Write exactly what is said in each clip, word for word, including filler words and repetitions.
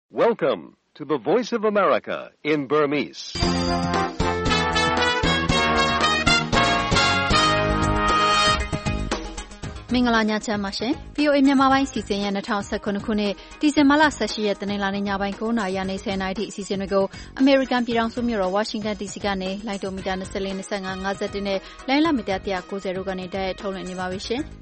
Welcome to the Voice of America in Burmese. ။မင်္ဂလာညချမ်းပါရှင်။ ဗီအိုအေ မြန်မာပိုင်းစီစဉ်ရဲ့၂၀၁၇ခုနှစ်ဒီဇင်ဘာလ၁၈ရက်တနင်္လာနေ့ညပိုင်း၉နာရီကနေ၁၀နာရီထိအစီအစဉ်တွေကိုအမေရိကန်ပြည်ထောင်စုမြို့တော်ဝါရှင်တန်ဒီစီကနေလိုင်းတိုမီတာ၂၄ ၂၅ ၅၁နဲ့လိုင်းလမီတာ၁၉၀တို့ကနေတိုက်ရိုက်ထုတ်လွှင့်နေပါပြီရှင်။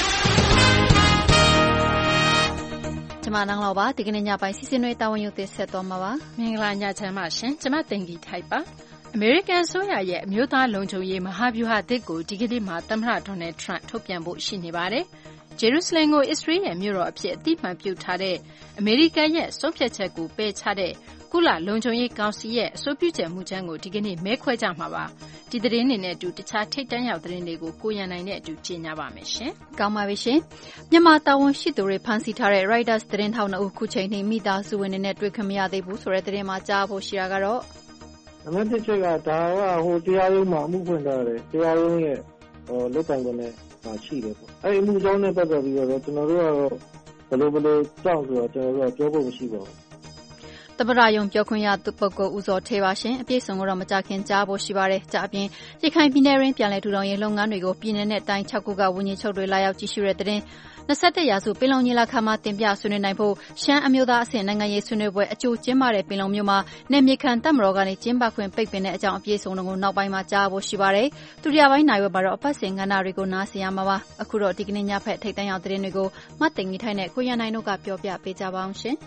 ကျမနန်းလောက်ပါဒီကနေ့ညပိုင်းစီစဉ်တွေတာဝန်ယူတင်ဆက်သွားမှာပါ။မင်္ဂလာညချမ်းပါရှင်။ကျမတင်ကြီးထိုက်ပါ။အမေရိကန်အစိုးရရဲ့အမျိုးသားလုံခြုံရေးမဟာဗျူဟာသစ်ကိုဒီကနေ့မှာသမ္မတဒေါ်နယ်ထရန့်ထုတ်ပြန်ဖို့ရှိနေပါတယ်။ဂျေရုဆလင်ကိုအစ္စရေးရဲ့မြို့တော်အဖြစ်အသိမှတ်ပြုထားတဲ့အမေရိကန်ရဲ့ဆုံးဖြတ်ချက်ကိုပယ်ချတဲ့ကုလလုံခြုံရေးကောင်စီရဲ့အဆိုပြုချက်မူကြမ်းကိုဒီကနေ့မဲခွဲကြမှာပါ။ဒီသတင်းတွေနဲ့အတူတခြားထိပ်တန်းရောက်သတင်းတွေကိုကိုရန်နိုင်နဲ့အတူကြီးညာပါမယ်ရှင်။ကောင်းပါပြီရှင်။မြန်မာတာဝန်ရှိသူတွေဖမ်းဆီးထားတဲ့ Reuters သတင်းထောက်နှစ်ဦးခုချိန်ထိမိသားစုဝင်တွေနဲ့တွေ့ခွင့်မရသေးဘူးဆိုတဲ့သတင်းမှာကြားဖို့ရှိတာကတော့နံပါတ်တစ်ချက်ကဒါကဟိုတရားရုံးမှာအမှုဖွင့်ထားတယ်တရားရုံးရဲ့ဟိုလက်တိုင်ကနေမှာရှိတယ်ပေါ့အဲ့ဒီအမှုကြောင့်နဲ့ပတ်သက်ပြီးတော့ကျွန်တော်တို့ကတော့ဘယ်လိုဘယ်လိုကြောက်ဆိုတော့ကျွန်တော်တို့ကပြောဖို့မရှိပါဘူးသမ္မတရုံးပြောခွင့်ရသူပုဂ္ဂိုလ်ဦးစောထေးပါရှင်အပြည့်စုံကတော့မကြခင်ကြားဖို့ရှိပါတယ်ကြအပြင်ရခိုင်ပြည်နယ်ရင်းပြန်လည်ထူထောင်ရေးလုပ်ငန်းတွေကိုပြည်내နဲ့တိုင်း၆ခုကဝန်ကြီးချုပ်တွေလာရောက်ကြည့်ရှုတဲ့တဲ့၂၁ရာစုပင်လုံညီလာခံမှာတင်ပြဆွေးနွေးနိုင်ဖို့ရှမ်းအမျိုးသားအဆင့်နိုင်ငံရေးဆွေးနွေးပွဲအကျိုးကျင်းပတဲ့ပင်လုံမြို့မှာနယ်မြေခံတပ်မတော်ကနေကျင်းပခွင့်ပိတ်ပင်တဲ့အကြောင်းအပြည့်စုံကိုနောက်ပိုင်းမှာကြားဖို့ရှိပါတယ်ဒုတိယပိုင်းနိုင်ဝက်မှာတော့အပတ်စဉ်ကဏ္ဍတွေကိုနားဆင်ရမှာပါအခုတော့ဒီကနေ့ညဖက်ထိပ်တန်းရောက်သတင်းတွေကိုမတ်တင်ကြီးထိုင်နဲ့ကိုရန်နိုင်တို့ကပြောပြပေးကြပါအောင်ရှင်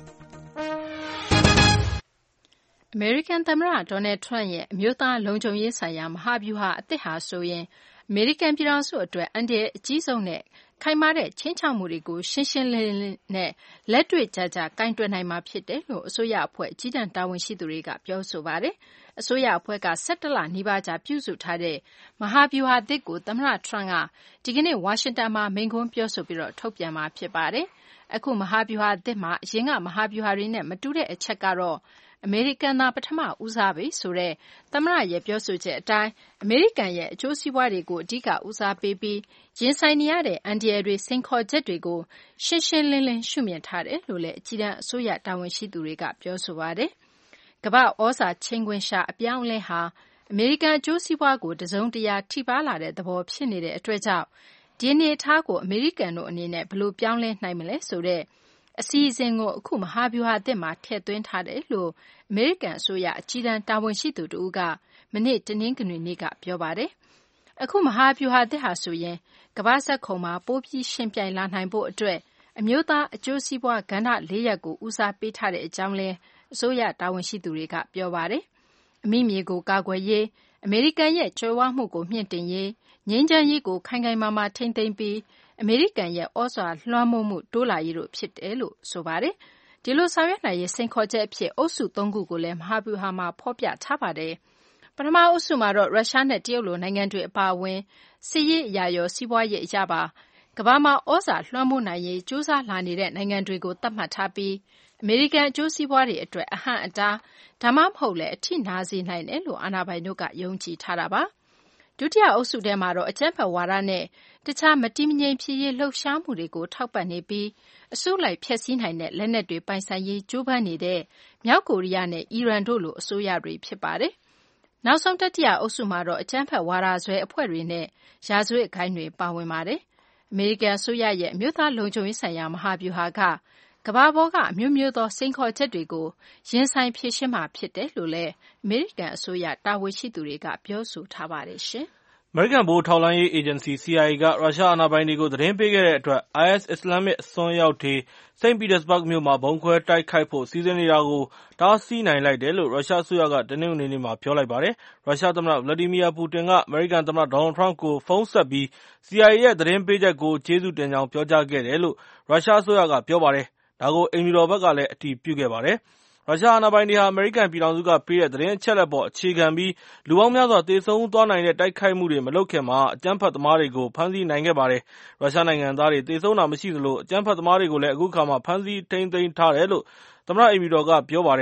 အမေရိကန်သမ္မတဒေါ်နယ်ထရန့်ရဲ့အမျိုးသားလုံခြုံရေးဆိုင်ရာမဟာဗျူဟာအသစ်ဟာဆိုရင်အမေရိကန်ပြည်ထောင်စုအတွက်အန္တရာယ်အကြီးဆုံးနဲ့ခိုင်မာတဲ့ခြိမ်းခြောက်မှုတွေကိုရှင်းရှင်းလင်းလင်းနဲ့လက်တွေ့ကျကျကိုင်တွယ်နိုင်မှာဖြစ်တယ်လို့အစိုးရအဖွဲ့အကြီးတန်းတာဝန်ရှိသူတွေကပြောဆိုပါတယ်။အစိုးရအဖွဲ့က၁၁လနီးပါးကြာပြုစုထားတဲ့မဟာဗျူဟာသစ်ကိုသမ္မတထရန့်ကဒီကနေ့ဝါရှင်တန်မှာမိန့်ခွန်းပြောဆိုပြီးတော့ထုတ်ပြန်မှာဖြစ်ပါတယ်။အခုမဟာဗျူဟာသစ်မှာအရင်ကမဟာဗျူဟာတွေနဲ့မတူတဲ့အချက်ကတော့အမေရိကန်သာပထမဦးစားပေးဆိုတဲ့သမ္မတရဲ့ပြောဆိုချက်အတိုင်းအမေရိကန်ရဲ့အကျိုးစီးပွားတွေကိုအဓိကဦးစားပေးပြီးရင်ဆိုင်နေရတဲ့အန္တရာယ်တွေစိန်ခေါ်ချက်တွေကိုရှင်းရှင်းလင်းလင်းရှုမြင်ထားတယ်လို့လည်းအကြီးတန်းအစိုးရတာဝန်ရှိသူတွေကပြောဆိုပါတယ်။ကမ္ဘာ့ဩဇာချိန်ခွင်လျှာအပြောင်းအလဲဟာအမေရိကန်အကျိုးစီးပွားကိုတစုံတရာထိပါးလာတဲ့သဘောဖြစ်နေတဲ့အတွက်ကြောင့်ဒီအနေအထားကိုအမေရိကန်တို့အနေနဲ့ဘယ်လိုပြောင်းလဲနိုင်မလဲဆိုတဲ့အစီအစဉ်ကိုအခုမဟာဗျူဟာအသစ်မှာထည့်သွင်းထားတယ်လို့အမေရိကန်အစိုးရအကြီးတန်းတာဝန်ရှိသူတဦးကမနေ့တနင်္ဂနွေနေ့ကပြောပါတယ်။အခုမဟာဗျူဟာအသစ်ဟာဆိုရင်ကမ္ဘာ့စက္ခုံမှာပိုပြီးရှင်ပြိုင်လာနိုင်ဖို့အတွက်အမျိုးသားအကျိုးစီးပွားကဏ္ဍလေးရပ်ကိုဦးစားပေးထားတဲ့အကြောင်းလည်းအစိုးရတာဝန်ရှိသူတွေကပြောပါတယ်။အမိမြေကိုကာကွယ်ရေးအမေရိကန်ရဲ့ကြွယ်ဝမှုကိုမြင့်တင်ရေးငြိမ်းချမ်းရေးကိုခိုင်ခိုင်မာမာထိန်းသိမ်းပြီးအမေရိကန်ရဲ့ဩဇာလွှမ်းမိုးမှုတိုးလာရေးတို့ဖြစ်တယ်လို့ဆိုပါတယ်။ဒီလိုဆောင်ရွက်နိုင်ရေးစိန်ခေါ်ချက်အဖြစ်အုပ်စုသုံးခုကိုလည်းမဟာဗျူဟာမှာဖော်ပြထားပါတယ်။ပထမအုပ်စုမှာတော့ရုရှားနဲ့တရုတ်လိုနိုင်ငံတွေအပါအဝင်စစ်ရေးအရာရောစီးပွားရေးအရာပါကမ္ဘာမှာဩဇာလွှမ်းမိုးနိုင်ရေးကြိုးစားလာနေတဲ့နိုင်ငံတွေကိုသတ်မှတ်ထားပြီးအမေရိကန်အကျိုးစီးပွားတွေအတွက်အဟန့်အတားဒါမှမဟုတ်လည်းအထိနာစေနိုင်တယ်လို့အာဏာပိုင်တို့ကယုံကြည်ထားတာပါ။ဒုတိယအုပ်စုထဲမှာတော့အကြမ်းဖက်ဝါဒနဲ့တခြားမတည်မငြိမ်ဖြစ်ရေးလှုပ်ရှားမှုတွေကိုထောက်ပံ့နေပြီးအစုလိုက်ဖျက်ဆီးနိုင်တဲ့လက်နက်တွေပိုင်ဆိုင်ရေးကြိုးပမ်းနေတဲ့မြောက်ကိုရီးယားနဲ့အီရန်တို့လိုအစိုးရတွေဖြစ်ပါတယ်။နောက်ဆုံးတတိယအုပ်စုမှာတော့အကြမ်းဖက်ဝါဒစွဲအဖွဲ့တွေနဲ့ရာဇဝတ်ဂိုဏ်းတွေပါဝင်ပါတယ်။အမေရိကန်အစိုးရရဲ့အမျိုးသားလုံခြုံရေးဆိုင်ရာမဟာဗျူဟာကကမ္ဘာပေါ်ကအမျိုးမျိုးသောစိန်ခေါ်ချက်တွေကိုရင်ဆိုင်ဖြေရှင်းမှာဖြစ်တယ်လို့လည်းအမေရိကန်အစိုးရတာဝန်ရှိသူတွေကပြောဆိုထားပါတယ်ရှင်။အမေရိကန်ဗဟိုထောက်လှမ်းရေးအေဂျင်စီ စီ အိုင် အေ ကရုရှားအာဏာပိုင်တွေကိုသတင်းပေးခဲ့တဲ့အတွက် အိုင် အက်စ် အစ္စလာမ်မစ်အစွန်းရောက်တွေစိန့်ပီတာစဘတ်မြို့မှာဗုံးခွဲတိုက်ခိုက်ဖို့စီစဉ်နေတာကိုတားဆီးနိုင်လိုက်တယ်လို့ရုရှားအစိုးရကတနင်္ဂနွေနေ့မှာပြောလိုက်ပါတယ်။ရုရှားသမ္မတဗလာဒီမီယာပူတင်ကအမေရိကန်သမ္မတဒေါ်နယ်ထရန့်ကိုဖုန်းဆက်ပြီး စီ အိုင် အေ ရဲ့သတင်းပေးချက်ကိုကျေးဇူးတင်ကြောင်းပြောကြားခဲ့တယ်လို့ရုရှားအစိုးရကပြောပါတယ်။ဒါကိုအိမ်ဖြူတော်ဘက်ကလည်းအတည်ပြုခဲ့ပါတယ်။ရုရှားအာဏာပိုင်တွေဟာအမေရိကန်ပြည်ထောင်စုကပေးတဲ့သတင်းအချက်အလက်ပေါ်အခြေခံပြီးလူပေါင်းများစွာသေဆုံးသွားနိုင်တဲ့တိုက်ခိုက်မှုတွေမလုပ်ခင်မှာအကြမ်းဖက်သမားတွေကိုဖမ်းဆီးနိုင်ခဲ့ပါတယ်။ရုရှားနိုင်ငံသားတွေသေဆုံးတာမရှိသလိုအကြမ်းဖက်သမားတွေကိုလည်းအခုအခါမှာဖမ်းဆီးထိန်းသိမ်းထားတယ်လို့သမ္မတအိမ်ဖြူတော်ကပြောပါတယ်။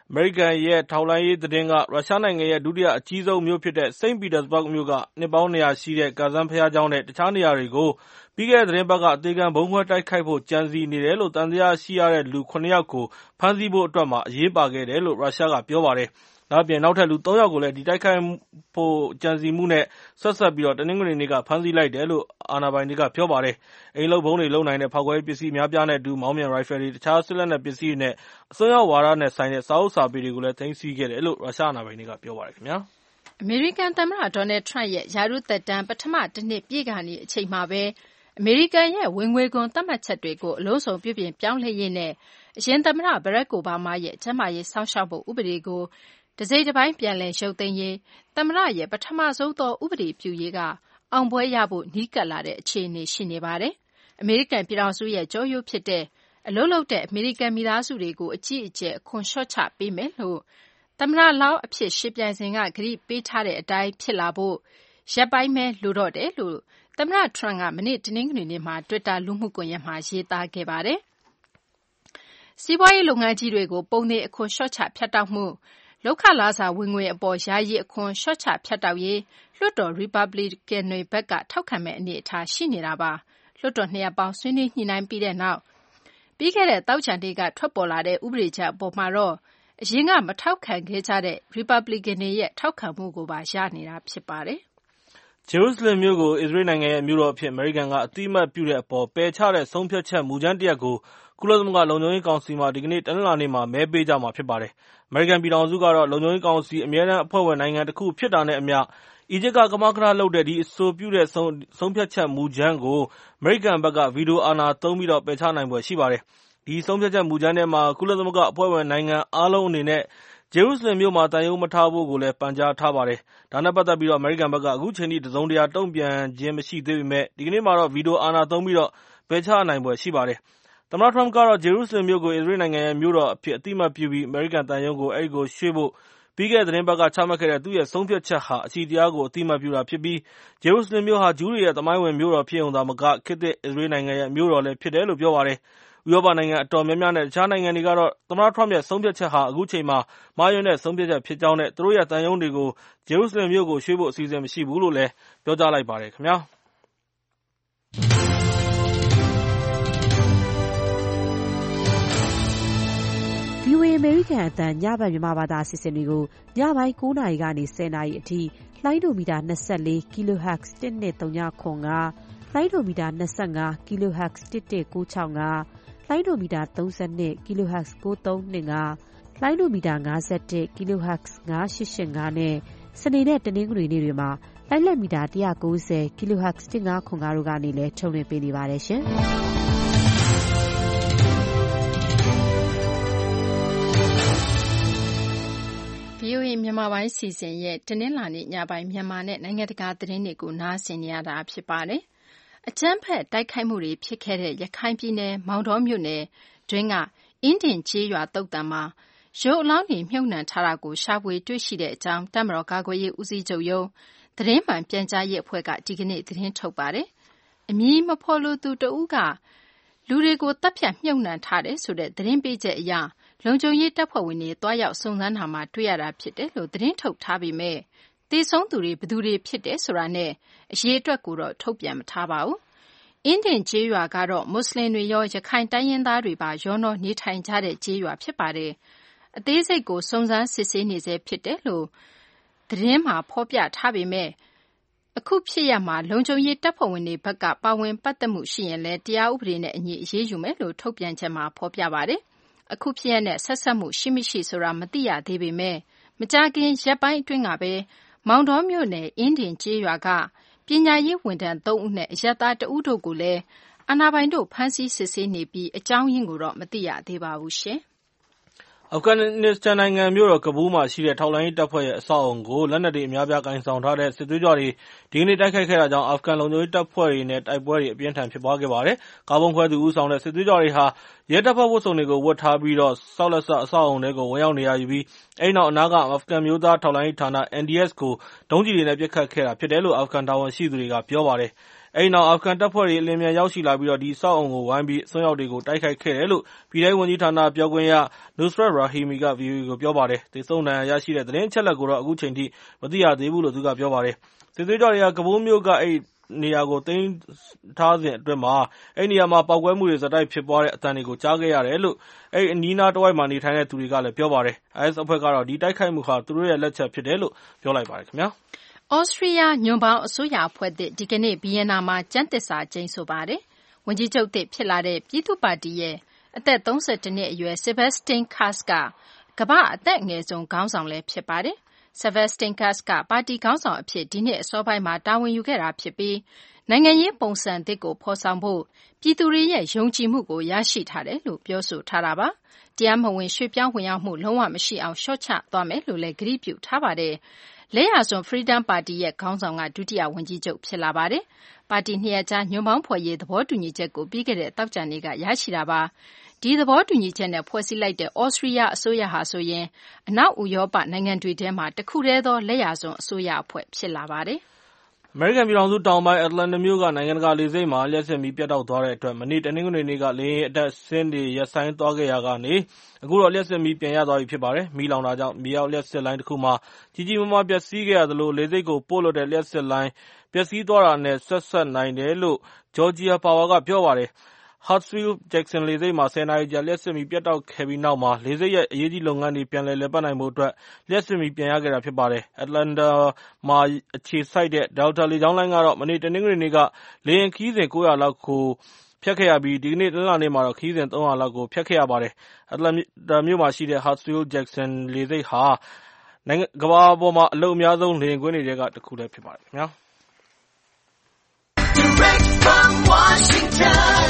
အမေရိကန်ရဲ့ထောက်လှမ်းရေးသတင်းကရုရှားနိုင်ငံရဲ့ဒုတိယအကြီးဆုံးမြို့ဖြစ်တဲ့ စိန့်ပီတာစဘာ့ဂ်မြို့ကနှစ်ပေါင်း၂၀၀ရှိတဲ့ကာဇန်ဘုရားကျောင်းနဲ့တခြားနေရာတွေကိုပြီးခဲ့တဲ့သတင်းပတ်ကအသေခံဗုံးခွဲတိုက်ခိုက်ဖို့ကြံစည်နေတယ်လို့သံသယရှိရတဲ့လူခုနှစ်ယောက်ကိုဖမ်းဆီးဖို့အတွက်မှာအရေးပါခဲ့တယ်လို့ရုရှားကပြောပါတယ်။ဒါ့အပြင်နောက်ထပ်လူသုံးယောက်ကိုလည်းဒီတိုက်ခိုက်ဖို့ကြံစည်မှုနဲ့ဆက်စပ်ပြီးတနင်္ဂနွေနေ့ကဖမ်းဆီးလိုက်တယ်လို့အာဏာပိုင်တွေကပြောပါတယ်။အိမ်လုပ်ဗုံးတွေလုပ်နိုင်တဲ့ဖောက်ခွဲရေးပစ္စည်းအများပြားနဲ့အတူမောင်းပြန်ရိုင်ဖယ်တွေတခြားစစ်လက်နက်ပစ္စည်းတွေနဲ့အစွန်းရောက်ဝါဒနဲ့ဆိုင်တဲ့စာအုပ်စာပေတွေကိုလည်းသိမ်းဆည်းခဲ့တယ်လို့ရုရှားအာဏာပိုင်တွေကပြောပါတယ်ခင်ဗျာ။အမေရိကန်သမ္မတဒေါ်နယ်ထရန့်ရဲ့ရာထူးသက်တမ်းပထမတနှစ်ပြည့်ခါနီးအချိန်မှာပဲအမေရိကန်ရဲ့ဝင်ငွေခွန်သတ်မှတ်ချက်တွေကိုအလုံးစုံပြုပြင်ပြောင်းလဲရေးနဲ့အရင်သမ္မတဘရက်အိုဘားမားရဲ့ကျန်းမာရေးစောင့်ရှောက်မှုဥပဒေကိုတစိတ်တပိုင်းပြန်လည်ရုပ်သိမ်းရေးသမ္မတရဲ့ပထမဆုံးသောဥပဒေပြုရေးကအောင်ပွဲရဖို့နီးကပ်လာတဲ့အခြေအနေရှိနေပါတယ်။အမေရိကန်ပြည်ထောင်စုရဲ့ကြောရိုးဖြစ်တဲ့အလုပ်လုပ်တဲ့အမေရိကန်မိသားစုတွေကိုအကြီးအကျယ်အခွန်လျှော့ချပေးမယ်လို့သမ္မတလောင်းအဖြစ်ရှင်းပြိုင်စဉ်ကကတိပေးထားတဲ့အတိုင်းဖြစ်လာဖို့ရက်ပိုင်းပဲလိုတော့တယ်လို့သမ္မတထရန့်ကမနေ့တနင်္ဂနွေနေ့မှာတွစ်တာလူမှုကွန်ရက်မှာရေးသားခဲ့ပါတယ်။စီးပွားရေးလုပ်ငန်းကြီးတွေကိုပုံနေအခွန်လျှော့ချဖြတ်တောက်မှုလောက်ခလာစာဝင်ငွေအပေါ်ယာယီအခွန်လျှော့ချဖြတ်တောက်ရေးလွှတ်တော်ရီပတ်ဘလီကန်တွေဘက်ကထောက်ခံမဲ့အနေအထားရှိနေတာပါ။လွှတ်တော်နှစ်ရပ်ပေါင်းဆွေးနွေးညှိနှိုင်းပြီးတဲ့နောက်ပြီးခဲ့တဲ့သောကြာနေ့ကထွက်ပေါ်လာတဲ့ဥပဒေချက်အပေါ်မှာတော့အရင်ကမထောက်ခံခဲ့ကြတဲ့ရီပတ်ဘလီကန်တွေရဲ့ထောက်ခံမှုကိုပါရနေတာဖြစ်ပါတယ်။ဂျေရုဆလင်မြို့ကိုအစ္စရေးနိုင်ငံရဲ့မြို့တော်အဖြစ်အမေရိကန်ကအတိအမှတ်ပြုတဲ့အပေါ်ပယ်ချတဲ့ဆုံးဖြတ်ချက်မူကြမ်းတရပ်ကိုကုလသမဂ္ဂလုံခြုံရေးကောင်စီမှာဒီကနေ့တနင်္လာနေ့မှာမဲပေးကြမှာဖြစ်ပါတယ်။အမေရိကန်ပြည်ထောင်စုကတော့လုံခြုံရေးကောင်စီအမြဲတမ်းအဖွဲ့ဝင်နိုင်ငံတစ်ခုဖြစ်တာနဲ့အမျှအီဂျစ်ကကမကထလုပ်တဲ့ဒီအဆိုပြုတဲ့ဆုံးဆုံးဖြတ်ချက်မူကြမ်းကိုအမေရိကန်ဘက်ကဗီဒီယိုအာဏာသုံးပြီးတော့ပယ်ချနိုင်ဖွယ်ရှိပါတယ်။ဒီဆုံးဖြတ်ချက်မူကြမ်းထဲမှာကုလသမဂ္ဂအဖွဲ့ဝင်နိုင်ငံအားလုံးအနေနဲ့ဂျေရုဆလင်မြို့မှာတန်ရုံးမထားဖို့ကိုလည်းပန်ကြားထားပါတယ်။ဒါနဲ့ပတ်သက်ပြီးတော့အမေရိကန်ဘက်ကအခုချိန်ထိတစုံတရာတုံ့ပြန်ခြင်းမရှိသေးပေမဲ့ဒီကနေ့မှာတော့ဗီဒီယိုအာဏာသုံးပြီးတော့ပယ်ချနိုင်ဖွယ်ရှိပါတယ်။သမ္မတထရန့်ကတော့ဂျေရုဆလင်မြို့ကိုအစ္စရေးနိုင်ငံရဲ့မြို့တော်အဖြစ်အတိအမှတ်ပြုပြီးအမေရိကန်တန်ရုံးကိုအဲဒီကိုရွှေ့ဖို့ပြီးခဲ့တဲ့သတင်းပတ်ကချမှတ်ခဲ့တဲ့သူ့ရဲ့ဆုံးဖြတ်ချက်ဟာအရှိတရားကိုအတိအမှတ်ပြုတာဖြစ်ပြီးဂျေရုဆလင်မြို့ဟာဂျူးတွေရဲ့သမိုင်းဝင်မြို့တော်ဖြစ်ုံသာမကခေတ်သစ်အစ္စရေးနိုင်ငံရဲ့မြို့တော်လည်းဖြစ်တယ်လို့ပြောပါတယ်။ဥရောပနိုင်ငံအတော်များများနဲ့တခြားနိုင်ငံတွေကတော့သမ္မတထရန့်ရဲ့ဆုံးဖြတ်ချက်ဟာအခုချိန်မှာမှားယွင်းတဲ့ဆုံးဖြတ်ချက်ဖြစ်ကြောင်းနဲ့သူတို့ရဲ့တန်ရုံးတွေကိုဂျေရုဆလင်မြို့ကိုရွှေ့ဖို့အစီအစဉ်မရှိဘူးလို့လည်းပြောကြားလိုက်ပါတယ်ခင်ဗျာ။ဗွီအိုအေ အမေရိကန်အသံညဘက်မြန်မာဘာသာအစီအစဉ်တွေကိုညပိုင်းကိုးနာရီကနေဆယ်နာရီအထိလှိုင်းဒိုမီတာ၂၄ kilohertz တစ်နှစ်သုံးခု၅လှိုင်းဒိုမီတာ၂၅ kilohertz တစ်တစ်ကိုး၆၅လှိုင်းဒိုမီတာ၃၂ kilohertz ကိုးသုံး၂၅လှိုင်းဒိုမီတာ၅၁ kilohertz ၅၈၈၅နဲ့စနေနဲ့တနင်္ဂနွေနေ့တွေမှာလိုင်းလက်မီတာ၁၉၀ kilohertz တစ်ငါးခု၅တို့ကနေလည်းထုတ်လွှင့်ပေးနေပါတယ်ရှင်။ဗွီအိုအေမြန်မာပိုင်းစီစဉ်ရဲ့တနင်္လာနေ့ညပိုင်းမြန်မာနဲ့နိုင်ငံတကာသတင်းတွေကိုနားဆင်နေရတာဖြစ်ပါတယ်။အကြမ်းဖက်တိုက်ခိုက်မှုတွေဖြစ်ခဲ့တဲ့ရခိုင်ပြည်နယ်မောင်တောမြို့နယ်တွင်းကအင်းဒင်ကျေးရွာသုတ်တံမှာရုပ်အလောင်းတွေမြှုပ်နှံထားတာကိုရှာဖွေတွေ့ရှိတဲ့အကြောင်းတပ်မတော်ကာကွယ်ရေးဦးစီးချုပ်ရုံးသတင်းမှန်ပြန်ကြားရေးအဖွဲ့ကဒီကနေ့သတင်းထုတ်ပါတယ်။အမည်မဖော်လိုသူတဦးကလူတွေကိုတပ်ဖြတ်မြှုပ်နှံထားတယ်ဆိုတဲ့သတင်းပေးချက်အရလုံခြုံရေးတပ်ဖွဲ့ဝင်တွေတွားရောက်စုံစမ်းတာမှာတွေ့ရတာဖြစ်တယ်လို့သတင်းထုတ်ထားပေမဲ့သေဆုံးသူတွေဘယ်သူတွေဖြစ်တယ်ဆိုတာနဲ့အရေးအတွက်ကိုတော့ထုတ်ပြန်မထားပါဘူး။အင်းဒင်ကျေးရွာကတော့မွတ်စလင်တွေရောရခိုင်တိုင်းရင်းသားတွေပါရောနှောနေထိုင်ကြတဲ့ကျေးရွာဖြစ်ပါတယ်။အသေးစိတ်ကိုစုံစမ်းစစ်ဆေးနေဆဲဖြစ်တယ်လို့သတင်းမှာဖော်ပြထားပေမဲ့အခုဖြစ်ရမှာလုံခြုံရေးတပ်ဖွဲ့ဝင်တွေဘက်ကပါဝင်ပတ်သက်မှုရှိရင်လည်းတရားဥပဒေနဲ့အညီအရေးယူမယ်လို့ထုတ်ပြန်ချက်မှာဖော်ပြပါတယ်။အခုဖြစ်ရတဲ့ဆက်ဆက်မှုရှိမရှိဆိုတာမသိရသေးပေမဲ့မကြာခင်ရက်ပိုင်းအတွင်းကပဲမောင်တောမြို့နယ်အင်းဒင်ကျေးရွာကပညာရေးဝန်ထမ်းသုံးဦးနဲ့အရပ်သားတဦးတို့ကိုလည်းအာဏာပိုင်တို့ဖမ်းဆီးစစ်ဆေးနေပြီးအကြောင်းရင်းကိုတော့မသိရသေးပါဘူးရှင်။အာဖဂန်နစ္စတန်နိုင်ငံမြို့တော်ကဘူးမှာရှိတဲ့ထောက်လှမ်းရေးတပ်ဖွဲ့ရဲ့အဆောက်အအုံကိုလက်နက်တွေအများပြားကိုင်ဆောင်ထားတဲ့စစ်သွေးကြွတွေဒီကနေ့တိုက်ခိုက်ခဲ့တာကြောင့်အာဖဂန်လုံခြုံရေးတပ်ဖွဲ့တွေနဲ့တိုက်ပွဲတွေအပြင်းထန်ဖြစ်ပွားခဲ့ပါတယ်။ကာဗုံးခွဲသူဦးဆောင်တဲ့စစ်သွေးကြွတွေဟာရဲတပ်ဖွဲ့ဝတ်စုံတွေကိုဝတ်ထားပြီးတော့ဆောက်လက်စအဆောက်အအုံတွေကိုဝင်ရောက်နေရယူပြီးအဲဒီနောက်အနားကအာဖဂန်မျိုးသားထောက်လှမ်းရေးဌာန N D S ကိုဒုံးကျည်တွေနဲ့ပစ်ခတ်ခဲ့တာဖြစ်တယ်လို့အာဖဂန်တာဝန်ရှိသူတွေကပြောပါတယ်။အဲဒီနောက်အာဖဂန်တပ်ဖွဲ့တွေအလင်းမြန်ရောက်ရှိလာပြီးတော့ဒီအဆောက်အုံကိုဝိုင်းပြီးအစွန်းရောက်တွေကိုတိုက်ခိုက်ခဲ့တယ်လို့ပြည်ထောင်ဝန်ကြီးဌာနပြောခွင့်ရ Nusrat Rahimi က ဗွီအိုအေကိုပြောပါတယ်။သေဆုံးဒဏ်ရာရရှိတဲ့သတင်းအချက်အလက်ကိုတော့အခုချိန်ထိမသိရသေးဘူးလို့သူကပြောပါတယ်။စစ်သွေးကြွတွေကကဘူးမြို့ကအဲဒီနေရာကိုသိမ်းထားစဉ်အတွင်းမှာအဲဒီနေရာမှာပေါက်ကွဲမှုတွေဇက်တိုက်ဖြစ်ပွားတဲ့အသံတွေကိုကြားခဲ့ရတယ်လို့အဲဒီအနီးနားတစ်ဝိုက်မှာနေထိုင်တဲ့သူတွေကလည်းပြောပါတယ်။ I S အဖွဲ့ကတော့ဒီတိုက်ခိုက်မှုဟာသူတို့ရဲ့လက်ချက်ဖြစ်တယ်လို့ပြောလိုက်ပါတယ်ခင်ဗျာ။ဩစတြီးယားညွန့်ပေါင်းအစိုးရအဖွဲ့သစ်ဒီကနေ့ဗီယင်နာမှာကျမ်းသစ္စာကျိန်ဆိုပါတယ်။ဝန်ကြီးချုပ်သစ်ဖြစ်လာတဲ့ပြည်သူ့ပါတီရဲ့အသက်သုံးဆယ်တစ်နှစ်အရွယ် Sebastian Kurz ကကမ္ဘာ့အသက်အငယ်ဆုံးခေါင်းဆောင်လည်းဖြစ်ပါတယ်။ Sebastian Kurz ကပါတီခေါင်းဆောင်အဖြစ်ဒီနှစ်အစောပိုင်းမှာတာဝန်ယူခဲ့တာဖြစ်ပြီးနိုင်ငံရေးပုံစံသစ်ကိုဖော်ဆောင်ဖို့ပြည်သူတွေရဲ့ယုံကြည်မှုကိုရရှိထားတယ်လို့ပြောဆိုထားတာပါ။တရားမဝင်ရွှေ့ပြောင်းဝင်ရောက်မှုလုံးဝမရှိအောင်လျှော့ချသွားမယ်လို့လည်းကတိပြုထားပါတယ်။လက်ယာစွန်း Freedom ပါတီရဲ့ခေါင်းဆောင်ကဒုတိယဝန်ကြီးချုပ်ဖြစ်လာပါတယ်။ပါတီနှစ်ရပ်ကြားညွန့်ပေါင်းဖွဲ့ရေးသဘောတူညီချက်ကိုပြီးခဲ့တဲ့သောကြာနေ့ကရရှိတာပါ။ဒီသဘောတူညီချက်နဲ့ဖွဲ့စည်းလိုက်တဲ့ဩစတြီးယားအစိုးရဟာဆိုရင်အနောက်ဥရောပနိုင်ငံတွေထဲမှာတခုတည်းသောလက်ယာစွန်းအစိုးရအဖွဲ့ဖြစ်လာပါတယ်။အမေရိကန်ပြည်ထောင်စုတောင်ပိုင်းအတ္တလန္တာမြို့ကနိုင်ငံတကာလေဆိပ်မှာလျှပ်စစ်မီးပြတ်တောက်သွားတဲ့အတွက်မနေ့တနင်္ဂနွေနေ့ကလေယာဉ်အတက်ဆင်းတွေရပ်ဆိုင်းသွားခဲ့ရာကနေအခုတော့လျှပ်စစ်မီးပြန်ရသွားပြီဖြစ်ပါတယ်။မီးလောင်တာကြောင့်မြေအောက်လျှပ်စစ်လိုင်းတစ်ခုမှာကြီးကြီးမားမားပျက်စီးခဲ့ရသလိုလေဆိပ်ကိုပို့လွှတ်တဲ့လျှပ်စစ်လိုင်းပျက်စီးသွားတာနဲ့ဆက်စပ်နိုင်တယ်လို့ Georgia Power ကပြောပါတယ်။ Hartsfield Jackson လေဆိပ်မှာဆယ်နာရီကြာလျှပ်စစ်မီးပြတ်တောက်ခဲ့ပြီးနောက်မှာလေဆိပ်ရဲ့အရေးကြီးလုပ်ငန်းတွေပြန်လည်လည်ပတ်နိုင်ဖို့အတွက်လျှပ်စစ်မီးပြန်ရခဲ့တာဖြစ်ပါတယ်။ Atlanta မှာအခြေစိုက်တဲ့ Delta လေကြောင်းလိုင်းကတော့မနေ့တနင်္ဂနွေနေ့ကလေယာဉ်ခရီးစဉ်ကိုးရာလောက်ကိုဖျက်ခဲ့ရပြီးဒီကနေ့တနင်္လာနေ့မှာတော့ခရီးစဉ်သုံးရာလောက်ကိုဖျက်ခဲ့ရပါတယ်။ Atlanta မြို့မှာရှိတဲ့ Hartsfield Jackson လေဆိပ်ဟာကမ္ဘာပေါ်မှာအလုပ်အများဆုံးလေယာဉ်ကွင်းတွေထဲကတစ်ခုလည်းဖြစ်ပါတယ်ခင်ဗျာ။ Direct from Washington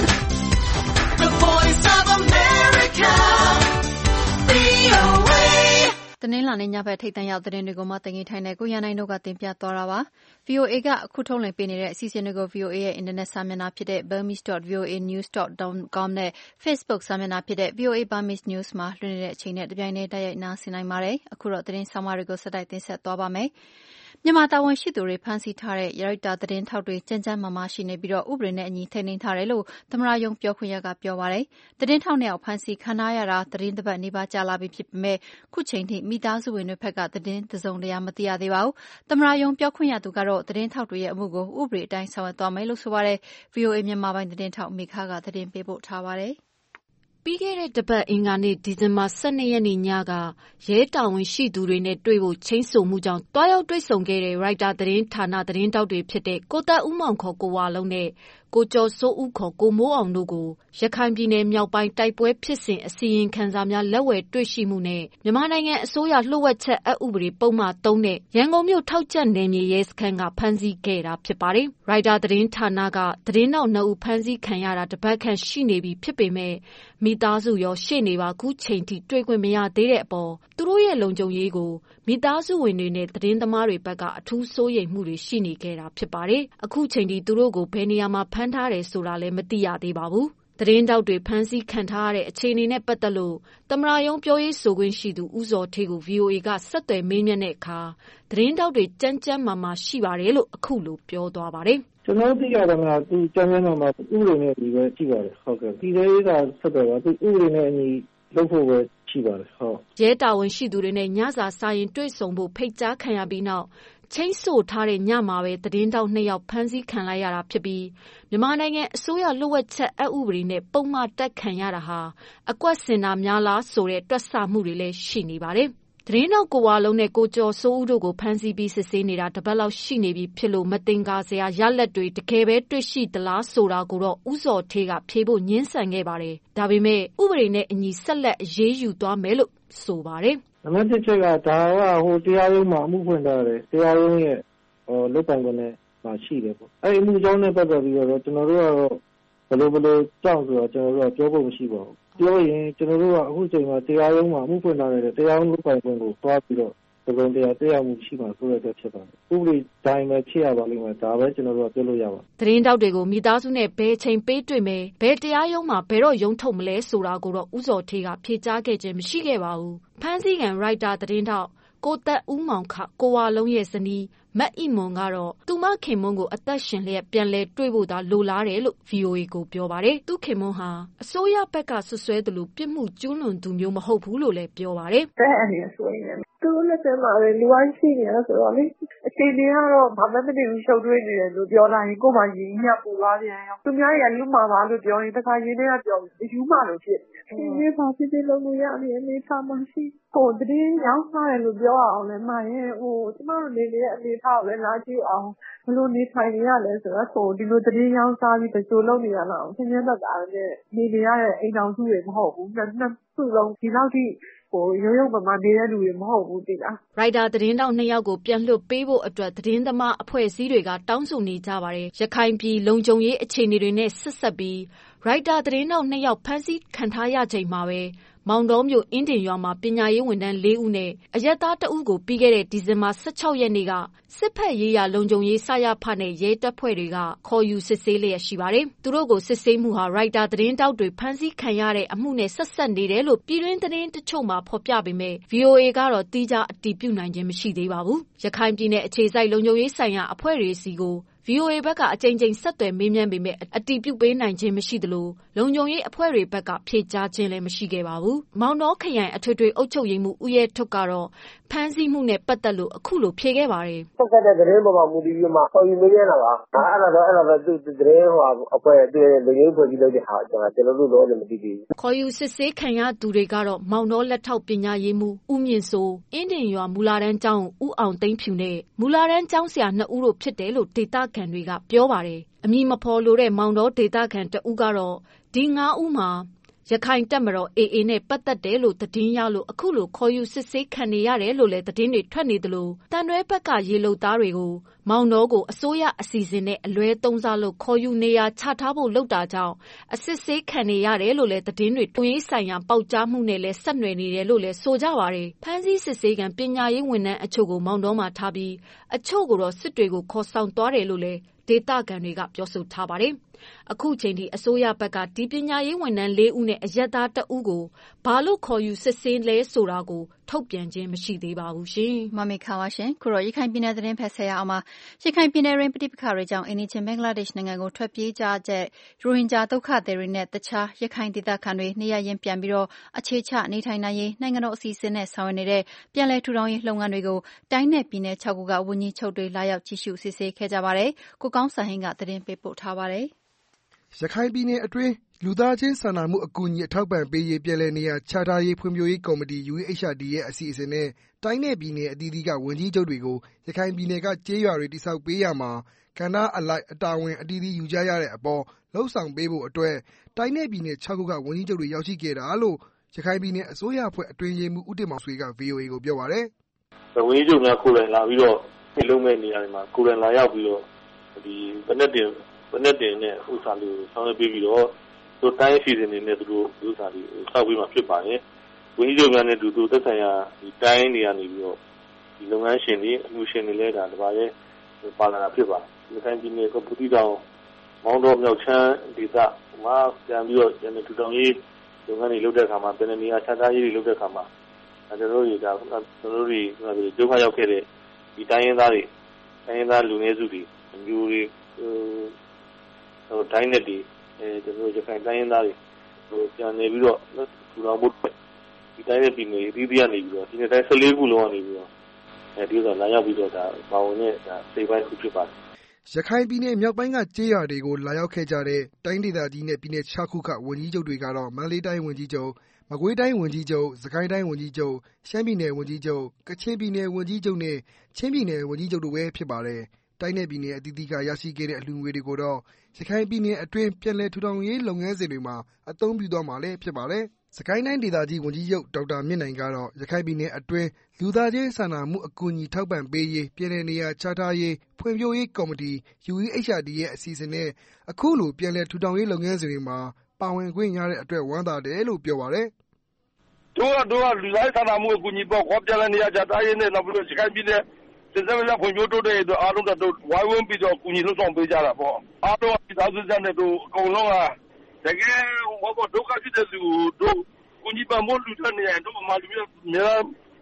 The Voice of America ဗွီအိုအေတနင်္လာနေ့ညဘက်ထိပ်တန်းရောက်သတင်းတွေကိုမှတင်ပြထိုင်တဲ့ကိုရနိုင်တို့ကတင်ပြသွားတာပါ။ ဗွီအိုအေကအခုထုတ်လွှင့်ပေးနေတဲ့အစီအစဉ်တွေကို ဗွီအိုအေရဲ့အင်တာနက်စာမျက်နှာဖြစ်တဲ့ burmese dot v o a news dot com နဲ့ Facebook စာမျက်နှာဖြစ်တဲ့ ဗွီအိုအေ Burmese News မှာလွှင့်နေတဲ့အချိန်နဲ့တပြိုင်တည်းတိုက်ရိုက်နားဆင်နိုင်ပါတယ်။အခုတော့သတင်းဆောင်းပါးတွေကိုဆက်တိုက်တင်ဆက်သွားပါမယ်။မြန်မာတာဝန်ရှိသူတွေဖမ်းဆီးထားတဲ့ရိုက်တာသတင်းထောက်တွေကျန်းကျန်းမာမာရှိနေပြီးဥပဒေနဲ့အညီထိန်းသိမ်းထားတယ်လို့သမ္မတရုံးပြောခွင့်ရကပြောပါတယ်။သတင်းထောက်နှစ်ယောက်ဖမ်းဆီးခံထားရတာသတင်းတစ်ပတ်နီးပါးကြာလာပြီဖြစ်ပေမဲ့ခုချိန်ထိမိသားစုဝင်တွေဘက်ကသတင်းတစုံတရာမသိရသေးပါဘူး။သမ္မတရုံးပြောခွင့်ရသူကတော့သတင်းထောက်တွေရဲ့အမှုကိုဥပဒေအတိုင်းဆောင်ရွက်သွားမယ်လို့ဆိုပါတယ်။ ဗွီအိုအေမြန်မာပိုင်းသတင်းထောက်မေခကသတင်းပေးပို့ထားပါတယ်။ပြီးခဲ့တဲ့တပတ်အင်္ဂါနေ့ဒီဇင်ဘာ၁၂ရက်နေ့ညကရဲတာဝန်ရှိသူတွေနဲ့တွေ့ဖို့ချိန်းဆိုမှုကြောင့်တွားရောက်တွေ့ဆုံခဲ့တဲ့ရိုက်တာသတင်းဌာနသတင်းတောက်တွေဖြစ်တဲ့ကိုသက်ဦးမောင်ခေါ်ကိုဝလုံးနဲ့ကိုကျော်စိုးဦးခေါ်ကိုမိုးအောင်တို့ကိုရခိုင်ပြည်နယ်မြောက်ပိုင်းတိုက်ပွဲဖြစ်စဉ်အစီရင်ခံစာများလက်ဝယ်တွေ့ရှိမှုနဲ့မြန်မာနိုင်ငံအစိုးရလှုပ်ဝက်ချက်အက်ဥပဒေပုံမှန်သုံးနဲ့ရန်ကုန်မြို့ထောက်ကျက်နယ်မြေရဲစခန်းကဖမ်းဆီးခဲ့တာဖြစ်ပါတယ်။ရိုက်တာသတင်းဌာနကသတင်းနောက်နှစ်ဦးဖမ်းဆီးခံရတာတပတ်ခန့်ရှိနေပြီဖြစ်ပေမဲ့မိသားစုရောရှေ့နေပါခုချိန်ထိတွေ့ခွင့်မရသေးတဲ့အပေါ်သူတို့ရဲ့လုံခြုံရေးကိုမိသားစုဝင်တွေနဲ့သတင်းသမားတွေဘက်ကအထူးစိုးရိမ်မှုတွေရှိနေခဲ့တာဖြစ်ပါတယ်။အခုချိန်ထိသူတို့ကိုဘယ်နေရာမှာဖမ်းထားတယ်ဆိုတာလည်းမသိရသေးပါဘူး။သတင်းတောက်တွေဖမ်းဆီးခံထားရတဲ့အခြေအနေနဲ့ပတ်သက်လို့သမ္မတရုံးပြောရေးဆိုခွင့်ရှိသူဦးဇော်ဌေးကို ဗွီအိုအေကဆက်သွယ်မေးမြန်းတဲ့အခါသတင်းတောက်တွေကြမ်းကြမ်းမာမာရှိပါတယ်လို့အခုလိုပြောသွားပါတယ်။ကျွန်တော်သိရတာကသူကျမ်းကျမ်းမာမာဥပဒေနဲ့ဒီပဲရှိပါတယ်ဟုတ်ကဲ့ဒီလေးကဆက်တယ်ပါသူဥပဒေနဲ့အညီလုပ်ဖို့ပဲရှိပါတယ်ဟုတ်ရဲတာဝန်ရှိသူတွေနဲ့ညစာစားရင်တွေ့ဆုံဖို့ဖိတ်ကြားခံရပြီးနောက်ချိန်းဆိုထားတဲ့ညမှာပဲသတင်းတောက်နှစ်ယောက်ဖမ်းဆီးခံလိုက်ရတာဖြစ်ပြီးမြန်မာနိုင်ငံအစိုးရလှုပ်ဝက်ချက်အက်ဥပဒေနဲ့ပုံမှန်တက်ခံရတာဟာအကွက်စင်တာများလားဆိုတဲ့တွက်ဆမှုတွေလည်းရှိနေပါတယ်။သတင်းတောက်ကိုဝလုံးနဲ့ကိုကျော်စိုးဦးတို့ကိုဖမ်းဆီးပြီးစစ်ဆေးနေတာတပတ်လောက်ရှိနေပြီဖြစ်လို့မတင်ကားစရာရလက်တွေတကယ်ပဲတွေ့ရှိသလားဆိုတာကိုတော့ဦးစော်ဌေးကဖြေဖို့ညှင်းဆန်ခဲ့ပါတယ်။ဒါပေမဲ့ဥပဒေနဲ့အညီဆက်လက်အရေးယူသွားမယ်လို့ဆိုပါတယ်။နံပါတ်တစ်ချက်ကဒါကဟိုတရားရုံးမှာအမှုဖွင့်ထားတယ်တရားရုံးရဲ့ဟိုလုပ်ပိုင်ခွင့်နဲ့မှာရှိတယ်ပေါ့အဲ့ဒီအမှုကြောင့်နဲ့ပတ်သက်ပြီးတော့ကျွန်တော်တို့ကတော့ဘယ်လိုဘယ်လိုကြောက်ဆိုတော့ကျွန်တော်တို့ကပြောဖို့မရှိပါဘူးပြောရင်ကျွန်တော်တို့ကအခုချိန်မှာတရားရုံးမှာအမှုဖွင့်ထားတယ်တရားရုံးလုပ်ပိုင်ခွင့်ကိုသွားပြီးတော့တစုံတရာတရားမှုရှိမှဆိုရတဲ့ဖြစ်ပါတယ်ဥပဒေတိုင်းပဲဖြစ်ရပါလိမ့်မယ်ဒါပဲကျွန်တော်တို့ကပြောလို့ရပါသတင်းတောက်တွေကိုမိသားစုနဲ့ဘယ်ချိန်ပေးတွေ့မယ်ဘယ်တရားရုံးမှာဘယ်တော့ရုံးထုတ်မလဲဆိုတာကိုတော့ဦးစော်ဌေးကဖြေကြားခဲ့ခြင်းမရှိခဲ့ပါဘူးဖမ်းဆီးခံရိုက်တာသတင်းတောက်ကိုသက်ဦးမောင်ခကိုဝါလုံးရဲ့ဇနီးမတ်အီမွန်ကတော့သူမခင်မွန်းကိုအသက်ရှင်လျက်ပြန်လဲတွေ့ဖို့သာလိုလားတယ်လို့ ဗီအိုအေ ကိုပြောပါတယ်။သူခင်မွန်းဟာအစိုးရဘက်ကဆွဆွဲသလိုပြစ်မှုကျူးလွန်သူမျိုးမဟုတ်ဘူးလို့လည်းပြောပါတယ်။တဲ့အနေဆိုရင်သူလက်ထက်မှာလည်းလူဝိုင်းရှိနေရဆိုတော့လေအခြေအနေကတော့ဘာမှမသိဘူးရှုပ်ထွေးနေတယ်လို့ပြောလိုက်ရင်ကိုယ်မှရင်းညက်ပူသွားပြန်ရောသူများရဲ့လူမှပါလို့ပြောရင်တခါရင်းထဲကပြောအယူမှလို့ဖြစ်နေတယ်။ဒီဘာဖြစ်ဖြစ်လုပ်လို့ရအနေနဲ့ထားမှရှိဟိုတည်းရောက်စားတယ်လို့ပြောအောင်လည်းမရင်ဟိုကျမတို့နေနေတဲ့အနေထားကိုလည်းလာကြည့်အောင်ဘလို့နေထိုင်နေရလဲဆိုတော့ဟိုဒီလိုတည်းရောက်စားပြီးတချို့လုပ်နေရတော့သင်ကျန်းသက်သာတဲ့နေနေရတဲ့အိမ်တော်စုတွေမဟုတ်ဘူးနှစ်နှစ်စုလုံးဒီလောက်ထိဟိုရုံရုံမမနေတဲ့လူတွေမဟုတ်ဘူးတိလားရိုက်တာသတင်းတောက်နှစ်ယောက်ကိုပြန်လွှတ်ပေးဖို့အတွက်သတင်းသမားအဖွဲ့အစည်းတွေကတောင်းဆိုနေကြပါတယ်ရခိုင်ပြည်လုံခြုံရေးအခြေအနေတွေနဲ့ဆက်ဆက်ပြီးရိုက်တာသတင်းတောက်နှစ်ယောက်ဖမ်းဆီးခံထားရချိန်မှာပဲမောင်တော်မြို့အင်းတင်ရွာမှာပညာရေးဝန်ထမ်း၄ဦးနဲ့အရက်သားတဦးကိုပြီးခဲ့တဲ့ဒီဇင်ဘာ၁၆ရက်နေ့ကစစ်ဖက်ရေးရာလုံခြုံရေးစရဖနဲ့ရဲတပ်ဖွဲ့တွေကခေါ်ယူစစ်ဆေးလျက်ရှိပါတယ်။သူတို့ကိုစစ်ဆေးမှုဟာရိုက်တာသတင်းတောက်တွေဖမ်းဆီးခံရတဲ့အမှုနဲ့ဆက်ဆက်နေတယ်လို့ပြည်တွင်းသတင်းတချို့မှာဖော်ပြပေမဲ့ ဗီအိုအေ ကတော့တိကျအတည်ပြုနိုင်ခြင်းမရှိသေးပါဘူး။ရခိုင်ပြည်နယ်အခြေစိုက်လုံခြုံရေးဆိုင်ရာအဖွဲ့တွေစီကိုဗီအိုအေဘက်ကအကြိမ်ကြိမ်ဆက်သွယ်မေးမြန်းပေမဲ့အတည်ပြုပေးနိုင်ခြင်းမရှိသလိုလုံခြုံရေးအဖွဲ့တွေဘက်ကဖြေကြားခြင်းလည်းမရှိခဲ့ပါဘူး။မောင်တော်ခရိုင်အထွေထွေအုပ်ချုပ်ရေးမှူးဦးရဲထွတ်ကတော့ဖမ်းဆီးမှုနဲ့ပတ်သက်လို့အခုလိုဖြေခဲ့ပါတယ်။ဆက်တဲ့သတင်းပေါ်မှာမူတည်ပြီးမှခေါ်ယူမေးမြန်းတာပါ။အဲ့ဒါတော့အဲ့ဒါပဲသူသတင်းဟိုအဖွဲ့အတွေ့လုံခြုံရေးဖွဲ့ပြီးလုပ်တဲ့ဟာကျွန်တော်ကျွန်တော်တို့တော့မသိသေးဘူး။ခေါ်ယူစစ်ဆေးခံရသူတွေကတော့မောင်တော်လက်ထောက်ပညာရေးမှူးဦးမြင့်စိုးအင်းတင်ရွာမူလာတန်းကျောင်းဦးအောင်သိန်းဖြူနဲ့မူလာတန်းကျောင်းဆရာနှစ်ဦးတို့ဖြစ်တယ်လို့ဒေသခံတွေကပြောပါတယ်။အမည်မဖော်လိုတဲ့မောင်တော်ဒေသခံတဦးကတော့ဒီငါးဦးမှာရခိုင်တပ်မတော် အေအေ နဲ့ပတ်သက်တယ်လို့သတင်းရလို့အခုလိုခေါ်ယူစစ်ဆေးခံနေရတယ်လို့လည်းသတင်းတွေထွက်နေသလိုတန်တွဲဘက်ကရေလုံသားတွေကိုမောင်တော်ကိုအစိုးရအစီအစဉ်နဲ့အလွဲသုံးစားလို့ခေါ်ယူနေရချထားဖို့လုပ်တာကြောင့်အစစ်ဆေးခံနေရတယ်လို့လည်းသတင်းတွေတွင်းဆိုင်ရာပေါက်ကြားမှုနဲ့လည်းဆက်နွယ်နေတယ်လို့လည်းဆိုကြပါတယ်။ဖမ်းဆီးစစ်ဆေးခံပညာရေးဝန်ထမ်းအချို့ကိုမောင်တော်မှာထားပြီးအချို့ကိုတော့စစ်တွေကိုခေါ်ဆောင်သွားတယ်လို့လည်းဒေသခံတွေကပြောဆိုထားပါတယ်။အခုချိန်ထိအစိုးရဘက်ကဒီပညာရေးဝန်ထမ်း၄ဦးနဲ့အရက်သားတဦးကိုဘာလို့ခေါ်ယူစစ်ဆေးလဲဆိုတာကိုထုတ်ပြန်ခြင်းမရှိသေးပါဘူးရှင်။မမေခါပါရှင်။ခုတော့ရခိုင်ပြည်နယ်သတင်းဖက်ဆက်ရအောင်ပါ။ရခိုင်ပြည်နယ်တွင်ပဋိပက္ခတွေကြောင့်အိန္ဒိယဘင်္ဂလားဒေ့ရှ်နိုင်ငံကိုထွက်ပြေးကြတဲ့ရိုဟင်ဂျာဒုက္ခသည်တွေနဲ့တခြားရခိုင်ဒေသခံတွေနေရရင်ပြန်ပြီးတော့အခြေချနေထိုင်နိုင်ရေးနိုင်ငံတော်အစီအစဉ်နဲ့ဆောင်ရွက်နေတဲ့ပြည်내ထူထောင်ရေးလုပ်ငန်းတွေကိုတိုင်းနယ်ပြည်နယ်၆ခုကဝန်ကြီးချုပ်တွေလာရောက်ကြည့်ရှုစစ်ဆေးခဲ့ကြပါတယ်။ကိုကောင်းစံဟင်းကသတင်းပေးပို့ထားပါတယ်။ရခိုင်ပြည်နယ်အတွင်းလူသားချင်းစာနာမှုအကူအညီအထောက်ပံ့ပေးရေးပြည်내နေရာချထားရေးဖွံ့ဖြိုးရေးကော်မတီ ယူအေအချ်အာ်ဒီ ရဲ့အစီအစဉ်နဲ့တိုင်းနယ်ပြည်နယ်အသီးသီးကဝန်ကြီးချုပ်တွေကိုရခိုင်ပြည်နယ်ကကျေးရွာတွေတည်ဆောက်ပေးရမှာကဏ္ဍအလိုက်အတာဝန်အသီးသီးယူကြရတဲ့အပေါ်လှုံ့ဆော်ပေးဖို့အတွက်တိုင်းနယ်ပြည်နယ်၆ခုကဝန်ကြီးချုပ်တွေရောက်ရှိခဲ့တာလို့ရခိုင်ပြည်နယ်အစိုးရအဖွဲ့အတွင်းရေးမှူးဦးတင်မောင်ဆွေက ဗီအိုအေ ကိုပြောပါတယ်။ဝန်ကြီးချုပ်များကိုယ်တိုင်လာပြီးတော့ဒီလုံးမဲ့နေရာတွေမှာကိုယ်တိုင်လာရောက်ပြီးတော့ဒီဘယ်နဲ့တင်ဘယ်နဲ့တင်နဲ့ဥစ္စာလေးကိုဆောင်ရွက်ပေးပြီးတော့သူတိုင်းအစီအစဉ်တွေနဲ့သူတို့ဥစ္စာလေးဆောက်ပေးမှာဖြစ်ပါတယ်။ဝန်ကြီးချုပ်များနဲ့သူတို့သက်ဆိုင်ရာဒီတိုင်းတွေကနေပြီးတော့ဒီလုပ်ငန်းရှင်တွေအမှုရှင်တွေလည်းဒါတပါးရဲ့ပါလာတာဖြစ်ပါတယ်။ဒီတိုင်းပြည်နယ်ကပူတီတောင်မောင်းတော်မြောက်ချမ်းဒေသမှာပြန်ပြီးတော့ကျန်တဲ့ထူထောင်ရေးလုပ်ငန်းတွေလုပ်တဲ့အခါမှာပြည်내နေရာချထားရေးတွေလုပ်တဲ့အခါမှာကျွန်တော်တို့တွေကကျွန်တော်တို့တွေဒုက္ခရောက်ခဲ့တဲ့ဒီတိုင်းရင်းသားတွေတိုင်းရင်းသားလူနည်းစုတွေအမျိုးတွေဟိုတိုင်းနယ်တွေအဲကျွန်တော်တို့ရခိုင်တိုင်းရင်းသားတွေဟိုပြန်နေပြီးတော့ထူထောင်ဖို့ဒီတိုင်းနယ်ပြည်နယ်အသီးသီးကနေပြီးတော့ဒီနေ့တိုင်း၁၄ခုလုံးကနေပြီးတော့အဲဒီတော့လာရောက်ပြီးတော့ဒါပါဝင်တဲ့ဒါစိတ်ပိုင်းခုဖြစ်ပါတယ်ရခိုင်ပြည်နယ်မြောက်ပိုင်းကကျေးရွာတွေကိုလာရောက်ခဲ့ကြတဲ့တိုင်းဒေသကြီးနဲ့ပြည်နယ်၆ခုကဝန်ကြီးချုပ်တွေကတော့မန္တလေးတိုင်းဝန်ကြီးချုပ်မကွေးတိုင်းဝန်ကြီးချုပ်စကိုင်းတိုင်းဝန်ကြီးချုပ်ရှမ်းပြည်နယ်ဝန်ကြီးချုပ်ကချင်ပြည်နယ်ဝန်ကြီးချုပ်နဲ့ချင်းပြည်နယ်ဝန်ကြီးချုပ်တို့ပဲဖြစ်ပါတယ်တိုင်းနယ်ပြည်နယ်အသီးသီးကရရှိခဲ့တဲ့အလှူငွေတွေကိုတော့ရခိုင်ပြည်နယ်အတွင်းပြည်내ထူထောင်ရေးလုပ်ငန်းစဉ်တွေမှာအသုံးပြုသွားမှာလည်းဖြစ်ပါတယ်စကိုင်းတိုင်းဒေသကြီးဝန်ကြီးချုပ်ဒေါက်တာမြင့်နိုင်ကတော့ရခိုင်ပြည်နယ်အတွင်းလူသားချင်းစာနာမှုအကူအညီထောက်ပံ့ပေးရေးပြည်내နေရာချထားရေးဖွံ့ဖြိုးရေးကော်မတီ ယူအေအချ်အာ်ဒီ ရဲ့အစီအစဉ်နဲ့အခုလိုပြည်내ထူထောင်ရေးလုပ်ငန်းစဉ်တွေမှာပါဝင်ခွင့်ရတဲ့အတွက်ဝမ်းသာတယ်လို့ပြောပါတယ်။တို့ကတို့ကလူသားစာနာမှုအကူအညီပေါ့ခေါ်ပြည်내နေရာချထားရေးနဲ့နောက်ပြီးတော့ရခိုင်ပြည်နယ်စစ်စစ်များဖွံ့ဖြိုးတိုးတက်ရေးအတွက်အားလုံးတို့ဝိုင်းဝန်းပြီးတော့ကူညီလှုပ်ဆောင်ပေးကြတာပေါ့။အားလုံးပြည်သားစုစတဲ့တို့အကုန်လုံးကတကယ်ဟောပေါ့ဒုက္ခဖြစ်တဲ့သူတို့ကူညီပံ့ပိုးလူထက်နေရင်တို့မှလူမျိုးများ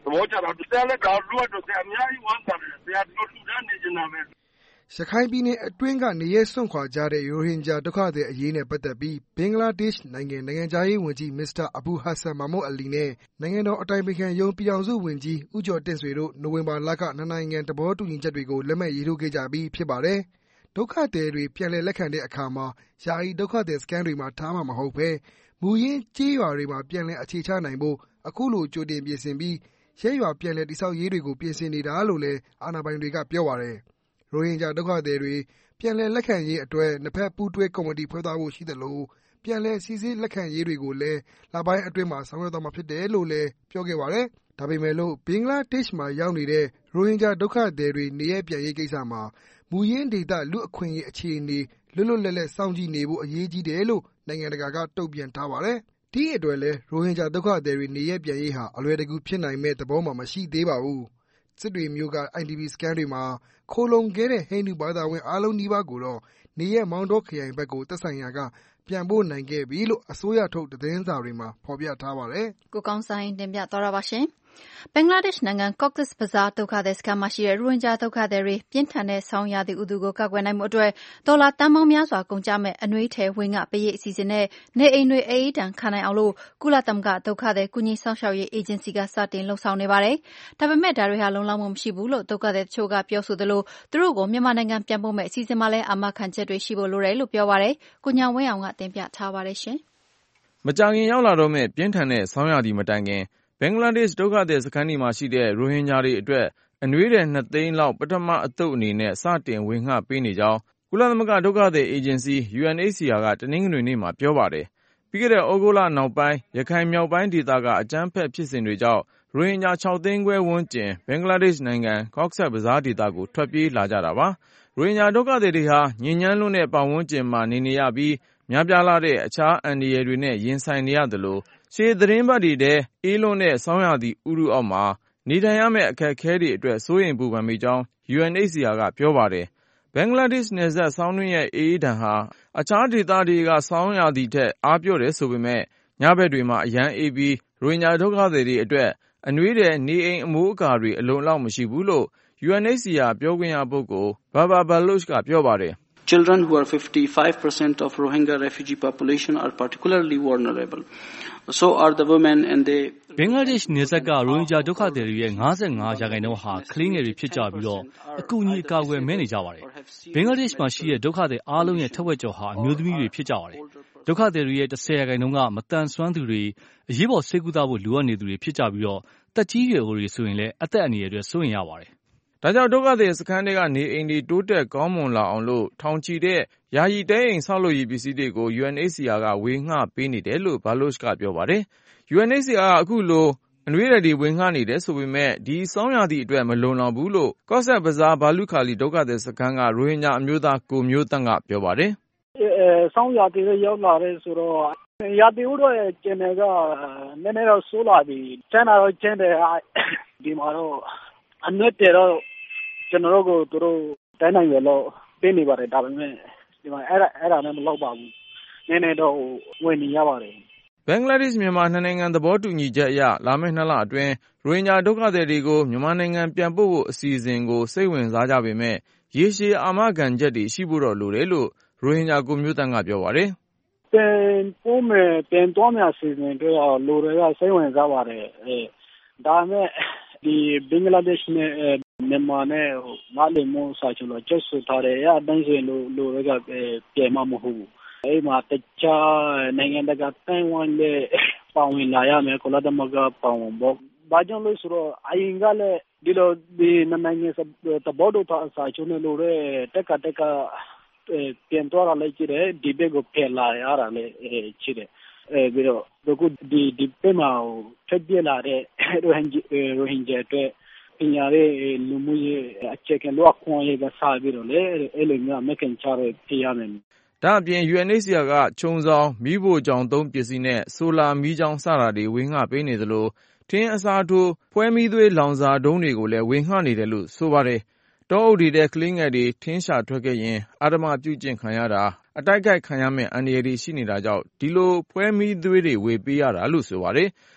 ဘောကျတာဆရာလည်းဒါလူကတော့ဆရာအများကြီးဝမ်းသာတယ်ဆရာဒီလိုလူတန်းနေနေတာပဲရခိုင်ပြည်နယ်အတွင်းကနေရဲစွန့်ခွာကြတဲ့ရိုဟင်ဂျာဒုက္ခသည်အရေးနဲ့ပတ်သက်ပြီးဘင်္ဂလားဒေ့ရှ်နိုင်ငံနိုင်ငံခြားရေးဝန်ကြီးမစ္စတာအဘူဟာဆန်မာမွတ်အလီနဲ့နိုင်ငံတော်အတိုင်ပင်ခံရုံးပြည်ထောင်စုဝန်ကြီးဦးကျော်တင့်ဆွေတို့နိုဝင်ဘာလကနှစ်နိုင်ငံသဘောတူညီချက်တွေကိုလက်မှတ်ရေးထိုးခဲ့ကြပြီးဖြစ်ပါတယ်။ဒုက္ခသည်တွေပြန်လည်လက်ခံတဲ့အခါမှာယာယီဒုက္ခသည်စခန်းတွေမှာထားမှာမဟုတ်ဘဲမူရင်းကျေးရွာတွေမှာပြန်လည်အခြေချနိုင်ဖို့အခုလိုကြိုတင်ပြင်ဆင်ပြီးရဲရွာပြန်လည်တည်ဆောက်ရေးတွေကိုပြင်ဆင်နေတာလို့လည်းအာဏာပိုင်တွေကပြောပါတယ်။ရိုဟင်ဂျာဒုက္ခသည်တွေပြန်လည်လက်ခံရေးအတွက်နှစ်ဖက်ပူးတွဲကော်မတီဖွဲ့သားဖို့ရှိသလိုပြန်လည်စီစစ်လက်ခံရေးတွေကိုလည်းလပိုင်းအတွင်းမှာဆောင်ရွက်သွားမှာဖြစ်တယ်လို့လည်းပြောခဲ့ပါတယ်။ဒါပေမဲ့လို့ဘင်္ဂလားဒေ့ရှ်မှာရောက်နေတဲ့ရိုဟင်ဂျာဒုက္ခသည်တွေနေရပ်ပြန်ရေးကိစ္စမှာမူရင်းဒေသလူ့အခွင့်အရေးအခြေအနေလွတ်လွတ်လပ်လပ်စောင့်ကြည့်နေဖို့အရေးကြီးတယ်လို့နိုင်ငံတကာကတုံ့ပြန်ထားပါတယ်။ဒီအတွက်လည်းရိုဟင်ဂျာဒုက္ခသည်တွေနေရပ်ပြန်ရေးဟာအလွယ်တကူဖြစ်နိုင်မဲ့သဘောမှမရှိသေးပါဘူး။စစ်တွေမြို့က အိုင်ဒီပီ စခန်းတွေမှာခိုလုံခဲ့တဲ့ဟိန္ဒူဘာသာဝင်အားလုံးနီးပါးကိုတော့နေရပ်မောင်တောခရိုင်ဘက်ကိုသက်ဆိုင်ရာကပြန်ပို့နိုင်ခဲ့ပြီလို့အစိုးရထုတ်သတင်းစာတွေမှာဖော်ပြထားပါတယ်။ကိုကောင်းဆိုင်တင်ပြသွားတာပါရှင်။ဘင်္ဂလားဒေ့ရှ်နိုင်ငံ Cox's Bazar ဒုက္ခသည်စခန်းမှာရှိတဲ့ရိုဟင်ဂျာဒုက္ခသည်တွေပြင်းထန်တဲ့ဆောင်းရာသီဥတုကိုကာကွယ်နိုင်မှုအတွက်ဒေါ်လာတန်ပေါင်းများစွာကုန်ကျမဲ့အနွေးထည်ဝင်းကပရိတ်အစီအစဉ်နဲ့နေအိမ်တွေအေးအေးဒဏ်ခံနိုင်အောင်လို့ကုလသမဂ္ဂဒုက္ခသည်ကုညီဆောင်ရှောက်ရေးအေဂျင်စီကစတင်လှုံ့ဆော်နေပါတယ်။ဒါပေမဲ့ဒါတွေဟာလုံလောက်မှုမရှိဘူးလို့ဒုက္ခသည်တချို့ကပြောဆိုသလိုသူတို့ကိုမြန်မာနိုင်ငံပြန်ပို့မဲ့အစီအစဉ်မှာလည်းအာမခံချက်တွေရှိဖို့လိုတယ်လို့ပြောပါတယ်။ကိုညာဝင်းအောင်ကတင်ပြထားပါတယ်ရှင်။မကြာခင်ရောက်လာတော့မဲ့ပြင်းထန်တဲ့ဆောင်းရာသီမတိုင်ခင်ဘင်္ဂလားဒေ့ရှ်ဒုက္ခသည်စခန်းဒီမှာရှိတဲ့ရိုဟင်ဂျာတွေအတွက်အနွေးထည်နှစ်သိန်းလောက်ပထမအသုတ်အနေနဲ့စတင်ဝေငှပေးနေကြောင်းကုလသမဂ္ဂဒုက္ခသည်အေဂျင်စီ ယူအန်အိတ်စီအာကတနင်္ဂနွေနေ့မှာပြောပါတယ်။ပြီးခဲ့တဲ့ဩဂုတ်လနောက်ပိုင်းရခိုင်မြောက်ပိုင်းဒေသကအကြမ်းဖက်ဖြစ်စဉ်တွေကြောင့်ရိုဟင်ဂျာခြောက်သိန်းခွဲဝန်းကျင်ဘင်္ဂလားဒေ့ရှ်နိုင်ငံ Cox's Bazar ဒေသကိုထွက်ပြေးလာကြတာပါ။ရိုဟင်ဂျာဒုက္ခသည်တွေဟာညဉ့်ညမ်းလွန်းတဲ့ပတ်ဝန်းကျင်မှာနေနေရပြီးများပြားလာတဲ့အခြားအန္တရာယ်တွေနဲ့ရင်ဆိုင်နေရသလိုရှေ့သတင်းပတ်တွေထဲအေးလွန်းတဲ့ဆောင်းရာသီဥတုအောက်မှာနေထိုင်ရမယ့်အခက်အခဲတွေအတွက်စိုးရိမ်ပူပန်မိကြောင်း ယူအန်အိတ်စီအာကပြောပါတယ်။ဘင်္ဂလားဒေ့ရှ်နယ်စပ်ဆောင်းတွင်းရဲ့အေးအေးဒဏ်ဟာအခြားဒေသတွေကဆောင်းရာသီထက်အားပျော့တယ်ဆိုပေမဲ့ညဘက်တွေမှာအရမ်းအေးပြီးရိုဟင်ဂျာဒုက္ခသည်တွေအတွက်အနွေးထည်နေအိမ်အမိုးအကာတွေအလုံအလောက်မရှိဘူးလို့ ယူအန်အိတ်စီအာပြောခွင့်ရပုဂ္ဂိုလ် Babar Baloch ကပြောပါတယ်။ Children who are fifty-five percent of Rohingya refugee population are particularly vulnerable. So are the women and they ဘင်္ဂလားဒေ့ရှ်နယ်စပ်ကရိုဟင်ဂျာဒုက္ခသည်တွေရဲ့၅၅ရာခိုင်နှုန်းဟာကလေးငယ်တွေဖြစ်ကြပြီးတော့အကူအညီအကာအကွယ်မဲ့နေကြပါတယ်။ဘင်္ဂလားဒေ့ရှ်မှာရှိတဲ့ဒုက္ခသည်အားလုံးရဲ့ထက်ဝက်ကျော်ဟာအမျိုးသမီးတွေဖြစ်ကြပါတယ်။ဒုက္ခသည်တွေရဲ့၁၀ရာခိုင်နှုန်းကမတန်ဆွမ်းသူတွေအရေးပေါ်ဆေးကုသဖို့လိုအပ်နေသူတွေဖြစ်ကြပြီးတော့တက်ကြီးရွယ်တွေဆိုရင်လည်းအသက်အန္တရာယ်တွေစိုးရိမ်ရပါတယ်။ဒါကြောင့်ဒုက္ခသည်စခန်းတွေကနေအိမ်တွေတိုးတက်ကောင်းမွန်လာအောင်လို့ထောင်ချီတဲ့ယာယီတဲအိမ်ဆောက်လုပ်ရေးပစ္စည်းတွေကို ယူအန်အိတ်စီအာကဝေငှပေးနေတယ်လို့ Baloch ကပြောပါတယ်။ ယူအန်အိတ်စီအာကအခုလိုအနွေးထည်တွေဝေငှနေတယ်ဆိုပေမဲ့ဒီဆောင်းရာသီအတွက်မလုံလောက်ဘူးလို့ Cox's Bazar ဘာလူခါလီဒုက္ခသည်စခန်းကရိုဟင်ဂျာအမျိုးသားကိုမျိုးသန့်ကပြောပါတယ်။အဲဆောင်းရာသီရောက်လာတယ်ဆိုတော့ရာသီဥတုရဲ့ကျန်တဲ့ကနည်းနည်းတော့ဆိုးလာပြီ။ကျန်တာတော့ကျန်တယ်ဒီမှာတော့အနွေးထည်တော့ကျွန်တော်တို့ကိုသူတို့တိုင်းနိုင်ရလို့ပေးနေပါတယ်ဒါပေမဲ့ဒီမှာအဲ့ဒါအဲ့ဒါလည်းမလောက်ပါဘူး။နည်းနည်းတော့ဝင်နေရပါတယ်ဘင်္ဂလားဒေ့ရှ်မြန်မာနှစ်နိုင်ငံသဘောတူညီချက်အရလာမယ့်နှစ်လအတွင်းရိုဟင်ဂျာဒုက္ခသည်တွေကိုမြန်မာနိုင်ငံပြန်ပို့ဖို့အစီအစဉ်ကိုစိတ်ဝင်စားကြပေမဲ့ရေရှည်အာမခံချက်တွေရှိဖို့တော့လိုတယ်လို့ရိုဟင်ဂျာကိုမျိုးတန်းကပြောပါတယ်။ပြန်ပို့မယ်ပြန်သွားမယ်အစီအစဉ်တွေတော့လိုတွေကစိတ်ဝင်စားပါတယ်အဲဒါမဲ့ဒီဘင်္ဂလားဒေ့ရှ်နဲ့မြန်မာနဲ့မလီမိုးစာချုပ်လို့ကျဆူထားတယ်အတိုင်းစင်လိုလိုတွေကပြန်မမဟုတ်ဘူးအဲ့မှာတခြားနိုင်ငံတကာတိုင်ဝမ်နဲ့ပေါဝင်လာရမယ်ကုလသမဂ္ဂပေါဝင်ဖို့ဘာကြောင့်လို့ဆိုတော့အရင်ကလည်းဒီလိုဒီနိုင်ငံသဘောတူထားစာချုပ်နဲ့လို့တက်ကတက်ကပြန်သွားရလိုက်ကြတယ်ဒီဘက်ကိုပြန်လာရတာလည်းရှိတယ်အဲပြီးတော့အခုဒီဒီဘက်မှာထပ်ပြလာတဲ့ရိုဟင်ဂျာရိုဟင်ဂျာတွေပညာရေးလူမှုရေးအခြေခံလို့အခွင့်အရေးကစားပြီးတော့လေအဲ့လိုမျိုးမကန်ချရပြရမယ်ဒါအပြင် ယူအန်အိတ်စီအာကခြုံဆောင်မီးဖိုချောင်သုံးပစ္စည်းနဲ့ဆိုလာမီးချောင်းစတာတွေဝေငှပေးနေသလိုထင်းအစားထိုးဖွဲမီးသွေးလောင်စာတုံးတွေကိုလည်းဝေငှနေတယ်လို့ဆိုပါတယ်။တောအုပ်တွေတဲ့ကလေးငယ်တွေထင်းရှာထွက်ခဲ့ရင်အာဓမ္မပြုကျင့်ခံရတာအတိုက်ခိုက်ခံရမယ့်အန္တရာယ်တွေရှိနေတာကြောင့်ဒီလိုဖွဲမီးသွေးတွေဝေပေးရတာလို့ဆိုပါတယ်။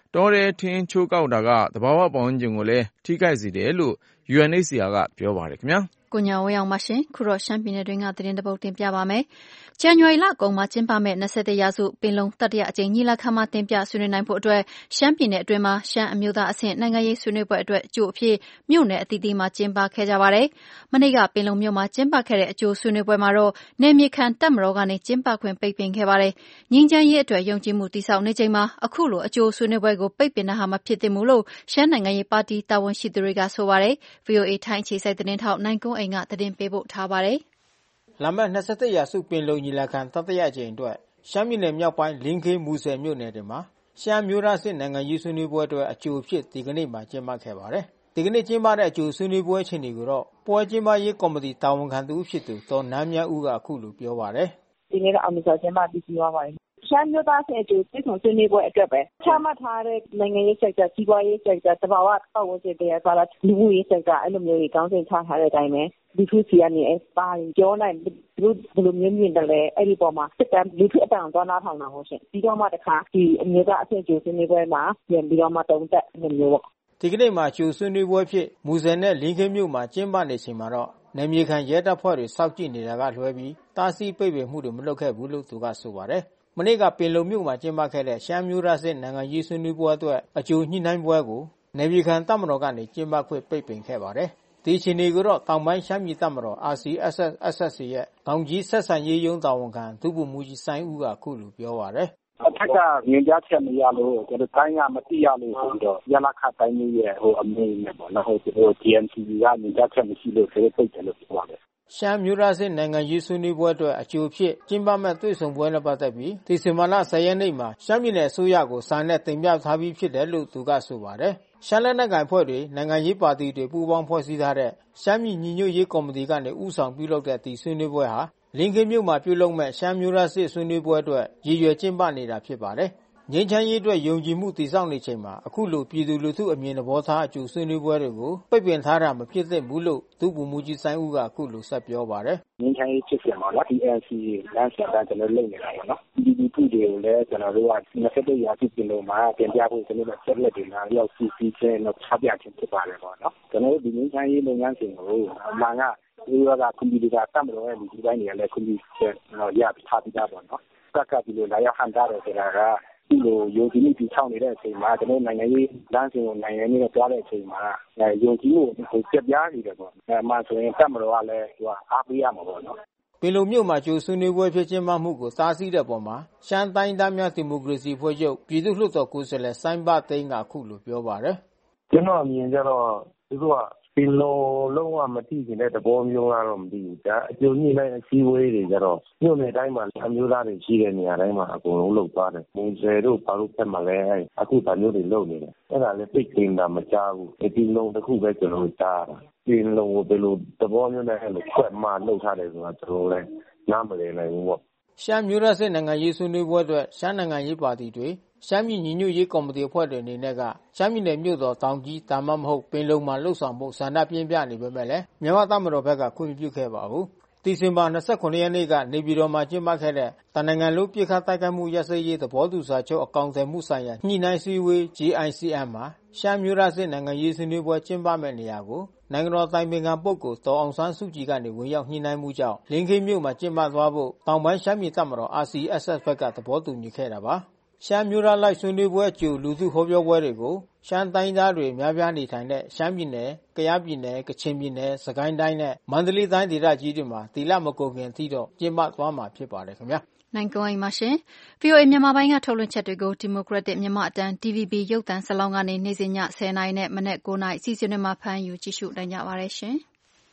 တောထဲထင်းချိုးကောက်တာကသဘာဝပတ်ဝန်းကျင်ကိုလည်းထိခိုက်စေတယ်လို့ ယူအန်အိတ်စီအာ ကပြောပါတယ်ခင်ဗျာကိုညာဝေအောင်ပါရှင်ခုတော့ရှမ်းပြည်နယ်တွင်းကသတင်းတပုတ်တင်ပြပါမယ်။ဇန်နဝါရီလအကုန်မှာကျင်းပမယ့်၂၁ရာစုပင်လုံတတိယအကြိမ်ညီလာခံမှာတင်ပြဆွေးနွေးနိုင်ဖို့အတွက်ရှမ်းပြည်နယ်အတွင်းမှာရှမ်းအမျိုးသားအဆင့်နိုင်ငံရေးဆွေးနွေးပွဲအတွက်အကျိုးအဖြစ်မြို့နယ်အသီးသီးမှာကျင်းပခဲ့ကြပါတယ်။မနေ့ကပင်လုံမြို့မှာကျင်းပခဲ့တဲ့အကျိုးဆွေးနွေးပွဲမှာတော့နယ်မြေခံတပ်မတော်ကနေကျင်းပခွင့်ပိတ်ပင်ခဲ့ပါတယ်။ငြိမ်းချမ်းရေးအတွက်ယုံကြည်မှုတည်ဆောက်နေချိန်မှာအခုလိုအကျိုးဆွေးနွေးပွဲကိုပိတ်ပင်တာဟာမဖြစ်သင့်ဘူးလို့ရှမ်းနိုင်ငံရေးပါတီတာဝန်ရှိသူတွေကဆိုပါတယ်။ ဗွီအိုအေထိုင်းအခြေစိုက်သတင်းထောက်နိုင်ကွန်းအိမ်ကသတင်းပေးပို့ထားပါတယ်။လာမယ့်၂၁ရာစုပင်လုံညီလာခံတတိယအကြိမ်အတွက်ရှမ်းပြည်နယ်မြောက်ပိုင်းလင်းခေးမူဆယ်မြို့နယ်တွေမှာရှမ်းမျိုးသားစစ်နိုင်ငံရေးဆွေးနွေးပွဲအတွက်အကျိုးဖြစ်ဒီကနေ့မှာကျင်းပခဲ့ပါတယ်။ဒီကနေ့ကျင်းပတဲ့အကျိုးဆွေးနွေးပွဲအခြေအနေကိုတော့ပွဲကျင်းပရေးကော်မတီတာဝန်ခံသူဖြစ်သူဒေါ်နန်းမြတ်ဦးကအခုလိုပြောပါတယ်။ဒီနေ့ကအောင်မြင်စွာကျင်းပပြီးသွားပါတယ်ရှမ်းမျိုးသားစစ်အကျိုးပြည်ဆောင်ဆွေးနွေးပွဲအတွက်ပဲချမှတ်ထားတဲ့နိုင်ငံရေး sector စီးပွားရေး sector တဘာဝပတ်ဝန်းကျင်တရားစာလားလူမှုရေး sector အဲ့လိုမျိုးကြီးကောင်းစဉ်ချထားတဲ့အတိုင်းပဲဒီခုစီကနေပါရင်ပြောနိုင်သူတို့ဘယ်လိုမျိုးမြင်တယ်လဲအဲ့ဒီပေါ်မှာစစ်တမ်းလူထုအတောင်သွားနာထောင်တာဟုတ်ရှင်ပြီးတော့မှတခါဒီအမျိုးသားအဆင့်ကျိုးဆွေးနွေးပွဲမှာပြန်ပြီးတော့မှတုံးတက်နေမျိုးပေါ့ဒီကနေ့မှာကျိုးဆွေးနွေးပွဲဖြစ်မူဆယ်နဲ့လင်းခေးမြို့မှာကျင်းပနေချိန်မှာတော့နယ်မြေခံရဲတပ်ဖွဲ့တွေစောင့်ကြည့်နေတာကလွှဲပြီးတားဆီးပိတ်ပင်မှုတွေမလုပ်ခဲ့ဘူးလို့သူကဆိုပါတယ်မနေ့ကပင်လုံမြို့မှာကျင်းပခဲ့တဲ့ရှမ်းမျိုးသားစစ်နိုင်ငံရေးဆွေးနွေးပွဲအတွက်အကျိုးညှိနှိုင်းပွဲကိုနယ်မြေခံတပ်မတော်ကနေကျင်းပခွင့်ပိတ်ပင်ခဲ့ပါတယ်။ဒီအခြေအနေကိုတော့တောင်ပိုင်းရှမ်းပြည်တပ်မတော် အာ စီ အက်စ် အက်စ် အက်စ် စီ ရဲ့တောင်ကြီးဆက်ဆံရေးရုံးတာဝန်ခံဒုဗိုလ်မှူးကြီးစိုင်းဦးကအခုလိုပြောပါတယ်။အထက်ကငင်းကြားချက်မရလို့ကျွန်တော်တိုင်းကမတိရလို့ဆိုတော့ရလခတိုင်းမျိုးရဲ့ဟိုအမေနဲ့ပေါ့နော်ဟိုဒီ ဂျီ အမ် စီ ကငင်းကြားချက်မရှိလို့ဆိုတော့ပိတ်တယ်လို့ပြောပါတယ်ရှမ်းမျိုးသားစစ်နိုင်ငံရေးဆွေးနွေးပွဲအတွက်အကျိုးဖြစ်ကျင်းပမဲ့တွေ့ဆုံပွဲနဲ့ပတ်သက်ပြီးဒီဇင်ဘာလ၁၀ရက်နေ့မှာရှမ်းပြည်နယ်အစိုးရကိုစာနဲ့တင်ပြထားပြီးဖြစ်တယ်လို့သူကဆိုပါတယ်။ရှမ်းလက်နက်ကိုင်ဖွဲ့တွေနိုင်ငံရေးပါတီတွေပူးပေါင်းဖွဲ့စည်းထားတဲ့ရှမ်းပြည်ညီညွတ်ရေးကော်မတီကနေဦးဆောင်ပြုလုပ်တဲ့ဒီဆွေးနွေးပွဲဟာလင်းခေးမြို့မှာပြုလုပ်မဲ့ရှမ်းမျိုးသားစစ်ဆွေးနွေးပွဲအတွက်ရည်ရွယ်ကျင်းပနေတာဖြစ်ပါတယ်။ငြိမ်းချမ်းရေးအတွက်ယုံကြည်မှုတည်ဆောက်နေချိန်မှာအခုလိုပြည်သူလူထုအမြင်သဘောထားအကျိုးဆွေးနွေးပွဲတွေကိုပိတ်ပင်ထားတာမဖြစ်သင့်ဘူးလို့ဒုဗိုလ်မှူးကြီးစိုင်းဦးကအခုလိုဆက်ပြောပါတယ်။ငြိမ်းချမ်းရေးဖြစ်စဉ်မှာနော် ဒီ အန် စီ လမ်းစဉ်တိုင်းကျွန်တော်လုပ်နေတာပေါ့နော်။ဒီဒီပြည်တွေကိုလည်းကျွန်တော်တို့က၂၁ရာစုပြည်လုံးမှာတင်ပြဖို့ကျွန်တော်တို့ဆက်လက်တင်လာရောက်စီစီချင်းတော့ချပြခြင်းဖြစ်ပါတယ်ပေါ့နော်။ကျွန်တော်တို့ဒီငြိမ်းချမ်းရေးလုပ်ငန်းစဉ်ကိုအမှန်ကဒီရောကကွန်ပျူတာတတ်မလို့ရဲ့ဒီတိုင်းတွေကလည်းကွန်ပျူတာရထားပြီးသားပေါ့နော်။စက်ကဒီလိုလာရောက်ဟန်တာတယ်ဆိုတာကဒီလိုယုံကြည်မှုတည်ဆောက်နေတဲ့အချိန်မှာကျွန်တော်နိုင်ငံရေးလမ်းစဉ်ကိုနိုင်ငံရေးနဲ့တွားတဲ့အချိန်မှာယုံကြည်မှုကိုပြပြနေတယ်ပေါ့။အဲမှဆိုရင်တပ်မတော်ကလည်းသူကအားပေးရမှာပေါ့နော်။ပင်လုံမြို့မှာကျိုးဆွေးနွေးပွဲဖြစ်ကျင်းပမှုကိုတားဆီးတဲ့ပေါ်မှာရှမ်းတိုင်းသားများဒီမိုကရေစီဖွဲ့ချုပ်ပြည်သူ့လွှတ်တော်ကိုယ်စားလှယ်စိုင်းဘသိန်းကအခုလိုပြောပါတယ်။ကျွန်တော်အမြင်ကြတော့သူကပင်လုံလုံးဝမတိကျတဲ့သဘောမျိုးကတော့မသိဘူးဒါအကျိုးညှိနှိုင်းအစည်းအဝေးတွေကြတော့မြို့နယ်တိုင်းမှာအမျိုးသားတွေရှိတဲ့နေရာတိုင်းမှာအကုန်လုံးလုပ်သွားတယ်မုံဆယ်တို့ဘာလို့ဖက်မှာလဲအခုဒါမျိုးတွေလုပ်နေတယ်အဲ့ဒါလည်းပိတ်ပင်တာမကြားဘူးဒီလုံတစ်ခုပဲကျွန်တော်ကြားတာပင်လုံကိုဘယ်လိုသဘောမျိုးနဲ့အဲ့လိုခွက်မှလုပ်ထားတယ်ဆိုတာကျွန်တော်လည်းနားမလည်နိုင်ဘူးပေါ့ရှမ်းမျိုးသားစစ်နိုင်ငံရေးဆွေးနွေးပွဲအတွက်ရှမ်းနိုင်ငံရေးပါတီတွေရှမ်းပြည်ညီညွတ်ရေးကော်မတီအဖွဲ့တွေအနေနဲ့ကရှမ်းပြည်နယ်မြို့တော်တောင်ကြီးဒါမှမဟုတ်ပင်လုံမှာလှုပ်ဆောင်မှုဆန္ဒပြင်းပြနေပေမဲ့လည်းမြန်မာတပ်မတော်ဘက်ကခွင့်ပြုခဲ့ပါဘူး။ဒီဇင်ဘာ၂၇ရက်နေ့ကနေပြည်တော်မှာကျင်းပခဲ့တဲ့တနိုင်ငံလုံးပြည်ခတ်တိုက်ခိုက်မှုရပ်စဲရေးသဘောတူစာချုပ်အကောင်အထည်မှုဆိုင်ရာညှိနှိုင်းစည်းဝေး ဂျီ အိုင် စီ အမ် မှာရှမ်းမျိုးသားစစ်နိုင်ငံရေးဆွေးနွေးပွဲကျင်းပမဲ့နေရာကိုနိုင်ငံတော်တိုင်ပင်ခံပုဂ္ဂိုလ်ဒေါ်အောင်ဆန်းစုကြည်ကနေဝင်ရောက်ညှိနှိုင်းမှုကြောင့်လင်းခေးမြို့မှာကျင်းပသွားဖို့တောင်ပိုင်းရှမ်းပြည်တပ်မတော် အာ စီ အက်စ် အက်စ် ဘက်ကသဘောတူညီခဲ့တာပါ။ရှမ်းမျိုးသားလိုက်ဆွေးနွေးပွဲအကျိုးလူထုဟောပြောပွဲတွေကိုရှမ်းတိုင်းသားတွေများပြားနေထိုင်တဲ့ရှမ်းပြည်နယ်၊ကယားပြည်နယ်၊ကချင်ပြည်နယ်၊စကိုင်းတိုင်းနဲ့မန္တလေးတိုင်းဒေသကြီးတွေမှာဒီလမကုန်ခင်အထိတော့ကျင်းပသွားမှာဖြစ်ပါတယ်ခင်ဗျာ။နိုင်ကွန်းအိမ်ပါရှင်။ ဗွီအိုအေမြန်မာပိုင်းကထုတ်လွှင့်ချက်တွေကိုဒီမိုကရက်တစ်မြန်မာအတန်း ဒီ ဗီ ဘီ ရုပ်သံဇာတ်လမ်းကနေနေ့စဉ်ညဆယ်နာရီနဲ့မနက်ကိုးနာရီအစီအစဉ်တွေမှာဖမ်းယူကြည့်ရှုနိုင်ကြပါတယ်ရှင်။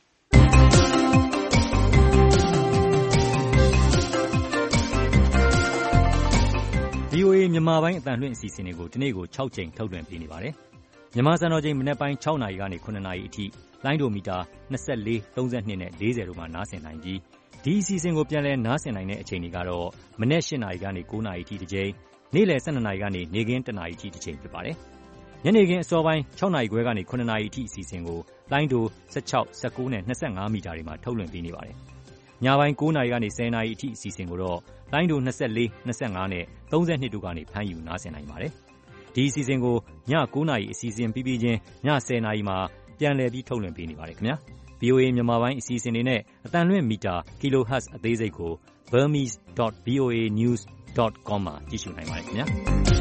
ဗွီအိုအေမြန်မာပိုင်းအသံလွှင့်အစီအစဉ်တွေကိုဒီနေ့ကို၆ကြိမ်ထုတ်လွှင့်ပေးနေပါတယ်။မြန်မာစံတော်ချိန်မနက်ပိုင်း၆နာရီကနေ၇နာရီအထိလိုင်းဒိုမီတာ၂၄၊၃၂နဲ့၄၀တို့မှာနားဆင်နိုင်ပြီးဒီအစီအစဉ်ကိုပြန်လည်နားဆင်နိုင်တဲ့အချိန်တွေကတော့မနက်၈နာရီကနေ၉နာရီအထိတစ်ကြိမ်နေ့လယ်၁၂နာရီကနေနေ့ခင်း၁နာရီအထိတစ်ကြိမ်ဖြစ်ပါတယ်။ညနေခင်းအစောပိုင်း၆နာရီခွဲကနေ၇နာရီအထိအစီအစဉ်ကိုလိုင်းဒို၁၆၊၁၉နဲ့၂၅မီတာတွေမှာထုတ်လွှင့်ပေးနေပါတယ်။ညပိုင်း၉နာရီကနေ၁၀နာရီအထိအစီအစဉ်ကိုတော့လိုင်းဒို၂၄၊၂၅နဲ့၃၂တို့ကနေဖမ်းယူနားဆင်နိုင်ပါတယ်။ဒီအစီအစဉ်ကိုည၉နာရီအစီအစဉ်ပြီးပြီးချင်းည၁၀နာရီမှာပြန်လည်ပြီးထုတ်လွှင့်ပေးနေပါတယ်ခင်ဗျာ ဗွီအိုအေ မြန်မာပိုင်းအစီအစဉ်တွေနဲ့အသံလွှင့်မီတာ kilohertz အသေးစိတ်ကို burmese dot voa news dot com မှာကြည့်ရှုနိုင်ပါတယ်ခင်ဗျာ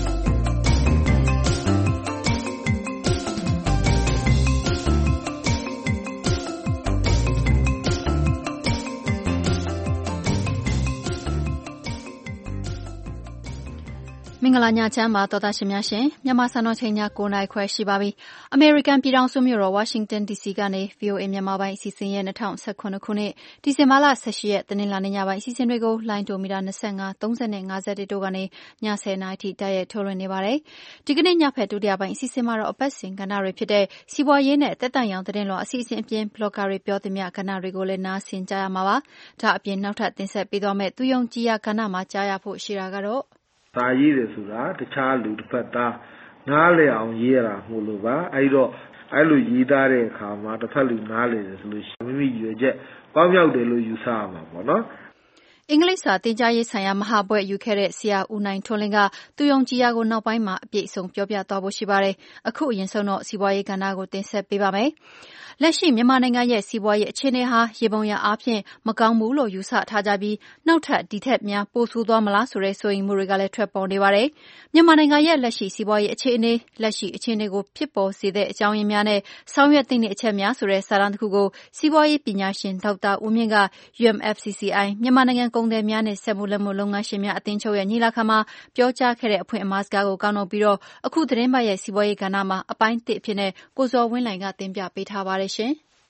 မင်္ဂလာညချမ်းပါတော်သားရှင်များရှင်မြန်မာစံတော်ချိန်ည၉နာရီခွဲရှိပါပြီအမေရိကန်ပြည်ထောင်စုမြို့တော်ဝါရှင်တန် ဒီစီ ကနေ ဗွီအိုအေ မြန်မာပိုင်းအစီအစဉ်ရဲ့၂၀၁၇ခုနှစ်ဒီဇင်ဘာလ၁၈ရက်တနင်္လာနေ့ညပိုင်းအစီအစဉ်တွေကိုလိုင်းတိုမီတာ၂၅ ၃၀နဲ့၅၁တို့ကနေည၁၀နာရီထိတိုက်ရိုက်ထုတ်လွှင့်နေပါတယ်ဒီကနေ့ညဖက်ဒုတိယပိုင်းအစီအစဉ်မှာတော့အပတ်စဉ်ကဏ္ဍတွေဖြစ်တဲ့စီးပွားရေးနဲ့တက်တန့်ရောင်သတင်းလွှာအစီအစဉ်အပြင်ဘလော့ဂါတွေပြောသမျှကဏ္ဍတွေကိုလည်းနားဆင်ကြရမှာပါဒါအပြင်နောက်ထပ်တင်ဆက်ပေးသွားမယ့်သူယုံကြည်ရာကဏ္ဍမှာကြားရဖို့ရှိတာကတော့စာရေးတယ်ဆိုတာတခြားလူတစ်ဖက်သားနားလည်အောင်ရေးရတာမို့လို့ပါအဲဒီတော့အဲ့လိုရေးသားတဲ့အခါမှာတစ်ဖက်လူနားလည်တယ်ဆိုလို့ရှိရင်မိမိရွယ်ချက်ပေါက်မြောက်တယ်လို့ယူဆရမှာပေါ့နော်အင်္ဂလိပ်စာသင်ကြားရေးဆိုင်ရာမဟာဘွဲ့ယူခဲ့တဲ့ဆရာဦးနိုင်ထွန်းလင်းကသူယုံကြည်ရာကိုနောက်ပိုင်းမှာအပြည့်အစုံပြောပြသွားဖို့ရှိပါတယ်အခုအရင်ဆုံးတော့စီးပွားရေးကဏ္ဍကိုတင်ဆက်ပေးပါမယ်လက်ရှိမြန်မာနိုင်ငံရဲ့စီးပွားရေးအခြေအနေဟာရေပုံရအားဖြင့်မကောင်းဘူးလို့ယူဆထားကြပြီးနောက်ထပ်ဒီထက်များပိုဆိုးသွားမလားဆိုတဲ့စိုးရိမ်မှုတွေကလည်းထွက်ပေါ်နေပါတယ်မြန်မာနိုင်ငံရဲ့လက်ရှိစီးပွားရေးအခြေအနေလက်ရှိအခြေအနေကိုဖြစ်ပေါ်စေတဲ့အကြောင်းရင်းများနဲ့ဆောင်ရွက်သင့်တဲ့အချက်များဆိုတဲ့စာတမ်းတစ်ခုကိုစီးပွားရေးပညာရှင်ဒေါက်တာဦးမြင့်က U M F C C I မြန်မာနိုင်ငံကုန်သည်များနဲ့စက်မှုလက်မှုလုပ်ငန်းရှင်များအသင်းချုပ်ရဲ့ညီလာခံမှာပြောကြားခဲ့တဲ့အဖွင့်အမှာစကားကိုကောက်နှုတ်ပြီးတော့အခုသတင်းပတ်ရဲ့စီးပွားရေးကဏ္ဍမှာအပိုင်းတစ်အဖြစ်နဲ့ကိုဇော်ဝင်းလှိုင်ကတင်ပြပေးထားပါတယ်ရှင်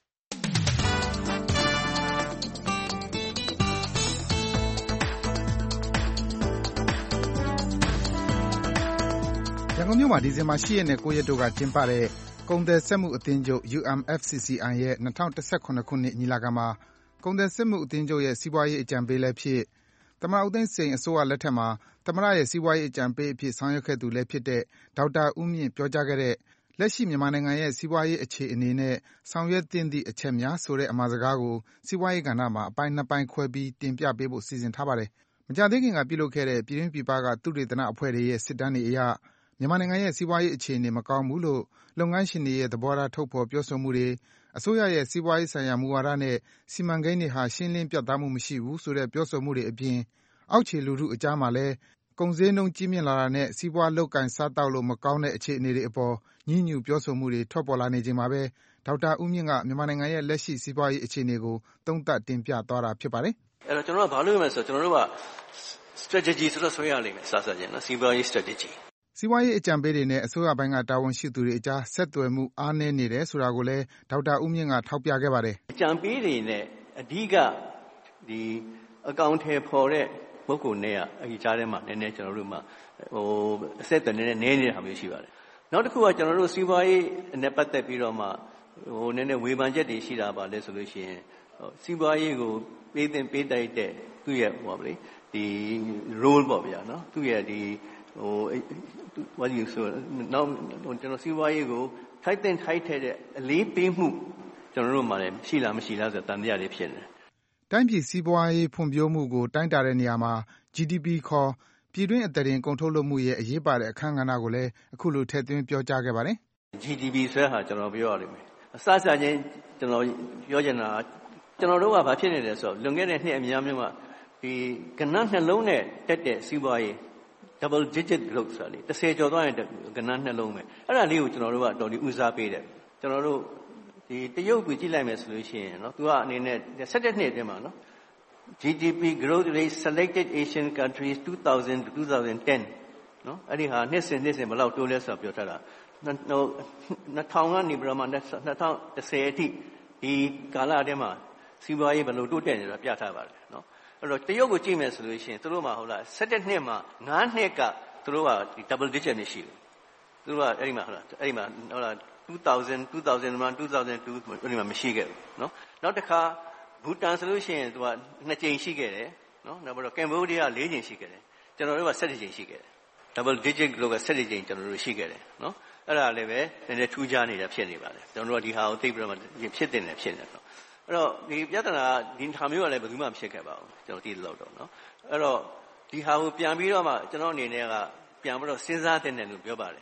ရန်ကုန်မြို့မှာဒီဇင်ဘာ၈ရက်နဲ့၉ရက်တို့ကကျင်းပတဲ့ကုန်သည်စက်မှုအသင်းချုပ် U M F C C I ရဲ့၂၀၁၇ခုနှစ်ညီလာခံမှာကုန်သည်စက်မှုအသင်းချုပ်ရဲ့စီးပွားရေးအကြံပေးလည်းဖြစ်သမ္မတဦးသိန်းစိန်အစိုးရလက်ထက်မှာသမ္မတရဲ့စီးပွားရေးအကြံပေးအဖြစ်ဆောင်ရွက်ခဲ့သူလည်းဖြစ်တဲ့ဒေါက်တာဦးမြင့်ပြောကြားခဲ့တဲ့လက်ရှိမြန်မာနိုင်ငံရဲ့စီးပွားရေးအခြေအနေနဲ့ဆောင်ရွက်သင့်သည့်အချက်များဆိုတဲ့အမှာစကားကိုစီးပွားရေးကဏ္ဍမှာအပိုင်းနှစ်ပိုင်းခွဲပြီးတင်ပြပေးဖို့စီစဉ်ထားပါတယ်။မကြာသေးခင်ကပြုလုပ်ခဲ့တဲ့ပြည်တွင်းပြည်ပကသုတေသနအဖွဲ့တွေရဲ့စစ်တမ်းတွေအရမြန်မာနိုင်ငံရဲ့စီးပွားရေးအခြေအနေမကောင်းဘူးလို့လုပ်ငန်းရှင်တွေရဲ့သဘောထားထုတ်ဖော်ပြောဆိုမှုတွေအစိုးရရဲ့စီးပွားရေးဆိုင်ရာမူဝါဒနဲ့စီမံကိန်းတွေဟာရှင်းလင်းပြတ်သားမှုမရှိဘူးဆိုတဲ့ပြောဆိုမှုတွေအပြင်အောက်ခြေလူထုအကြားမှာလည်းကုန်ဈေးနှုန်းကြီးမြင့်လာတာနဲ့စီးပွားလုပ်ကိုင်စားသောက်လို့မကောင်းတဲ့အခြေအနေတွေအပေါ်ညှဉ်းညူပြောဆိုမှုတွေထွက်ပေါ်လာနေချိန်မှာပဲဒေါက်တာဦးမြင့်ကမြန်မာနိုင်ငံရဲ့လက်ရှိစီးပွားရေးအခြေအနေကိုသုံးသပ်တင်ပြသွားတာဖြစ်ပါတယ်။အဲ့တော့ကျွန်တော်ကဘာလုပ်ရမလဲဆိုတော့ကျွန်တော်တို့က strategy ဆိုတော့ဆွဲရလိမ့်မယ်စစချင်းနော်စီးပွားရေး strategy စီးပွားရေးအကြံပေးတွေနဲ့အစိုးရပိုင်းကတာဝန်ရှိသူတွေအကြားဆက်သွယ်မှုအားနည်းနေတယ်ဆိုတာကိုလည်းဒေါက်တာဦးမြင့်ကထောက်ပြခဲ့ပါတယ်။အကြံပေးတွေနဲ့အဓိကဒီအကောင့်ထဲပေါ်တဲ့ပုဂ္ဂိုလ်နဲ့အကြီးကြားထဲမှာနည်းနည်းကျွန်တော်တို့မှဟိုအဆက်အသွယ်နည်းနည်းနည်းနေတာမျိုးရှိပါတယ်။နောက်တစ်ခုကကျွန်တော်တို့စီးပွားရေးနဲ့ပတ်သက်ပြီးတော့မှဟိုနည်းနည်းဝေဖန်ချက်တွေရှိတာပါလဲဆိုလို့ရှိရင်စီးပွားရေးကိုပေးသင်ပေးတိုက်တဲ့သူ့ရဲ့ဟိုပါလေဒီ role ပေါ့ဗျာနော်သူ့ရဲ့ဒီဟိုwhat do you say နောက်ကျွန်တော်စီးပွားရေးကိုထိုက်တဲ့ထိုက်တဲ့အလေးပေးမှုကျွန်တော်တို့မှလည်းရှိလားမရှိလားဆိုတော့တန်တရားတွေဖြစ်နေတယ်။တိုင်းပြည်စီးပွားရေးဖွံ့ဖြိုးမှုကိုတိုင်းတာတဲ့နေရာမှာ G D P ခေါ်ပြည်တွင်းအသားတင်ကုန်ထုတ်လုပ်မှုရဲ့အရေးပါတဲ့အခန်းကဏ္ဍကိုလည်းအခုလိုထည့်သွင်းပြောကြားခဲ့ပါတယ်။ G D P ဆွဲဟာကျွန်တော်ပြောရလိမ့်မယ်။အစစချင်းကျွန်တော်ပြောချင်တာကျွန်တော်တို့ကဘာဖြစ်နေလဲဆိုတော့လွန်ခဲ့တဲ့နှစ်အများမျိုးကဒီကဏ္ဍနှလုံးနဲ့တက်တဲ့စီးပွားရေးdouble digit growth ဆိုတာလေတစ်ဆယ်ကျော်သွားရင်ကဏ္ဍနှလုံးပဲအဲ့ဒါလေးကိုကျွန်တော်တို့ကတော်ဒီဦးစားပေးတယ်ကျွန်တော်တို့ဒီတရုတ်ကိုကြည့်လိုက်မယ်ဆိုလို့ရှိရင်เนาะသူကအနေနဲ့၁၇နှစ်အတွင်းမှာเนาะ G D P growth rate selected Asian countries two thousand to twenty tenเนาะအဲ့ဒီဟာနှစ်စဉ်နှစ်စဉ်ဘယ်လောက်တိုးလဲဆိုတော့ပြောထားတာဟိုနှစ်ထောင်ကနေပြီးတော့မှ၂၀၁၀အထိဒီကာလအတွင်းမှာစီးပွားရေးဘယ်လိုတိုးတက်နေလဲပြထားပါတယ်เนาะအဲ့တော့တရုတ်ကိုကြည့်မယ်ဆိုလို့ရှိရင်သူတို့မှာဟုတ်လား၁၇နှစ်မှာ၅နှစ်ကသူတို့ကဒီ double digit နဲ့ရှိတယ်သူတို့ကအဲ့ဒီမှာဟုတ်လားအဲ့ဒီမှာဟုတ်လားtwo thousand two thousand one two thousand twoအဲ့ဒီမှာမရှိခဲ့ဘူးเนาะနောက်တစ်ခါဘူတန်ဆိုလို့ရှိရင်သူကနှစ်ကြိမ်ရှိခဲ့တယ်เนาะနောက်ပြီးတော့ကမ်ဘောဒီးယား၄ကြိမ်ရှိခဲ့တယ်ကျွန်တော်တို့က၁၇ကြိမ်ရှိခဲ့တယ် double digit လို့က၁၇ကြိမ်ကျွန်တော်တို့ရှိခဲ့တယ်เนาะအဲ့ဒါလည်းပဲနည်းနည်းထူးခြားနေတာဖြစ်နေပါတယ်ကျွန်တော်တို့ကဒီဟာကိုသိပြီးတော့မှဖြစ်တင်တယ်ဖြစ်နေတယ်အဲ့တော့ဒီပြဿနာဒီဟာမျိုးကလည်းဘယ်သူမှမဖြစ်ခဲ့ပါဘူးကျွန်တော်သိလို့တော့เนาะအဲ့တော့ဒီဟာကိုပြန်ပြီးတော့မှကျွန်တော်အနေနဲ့ကပြန်ပြီးတော့စဉ်းစားတင်တယ်လို့ပြောပါတယ်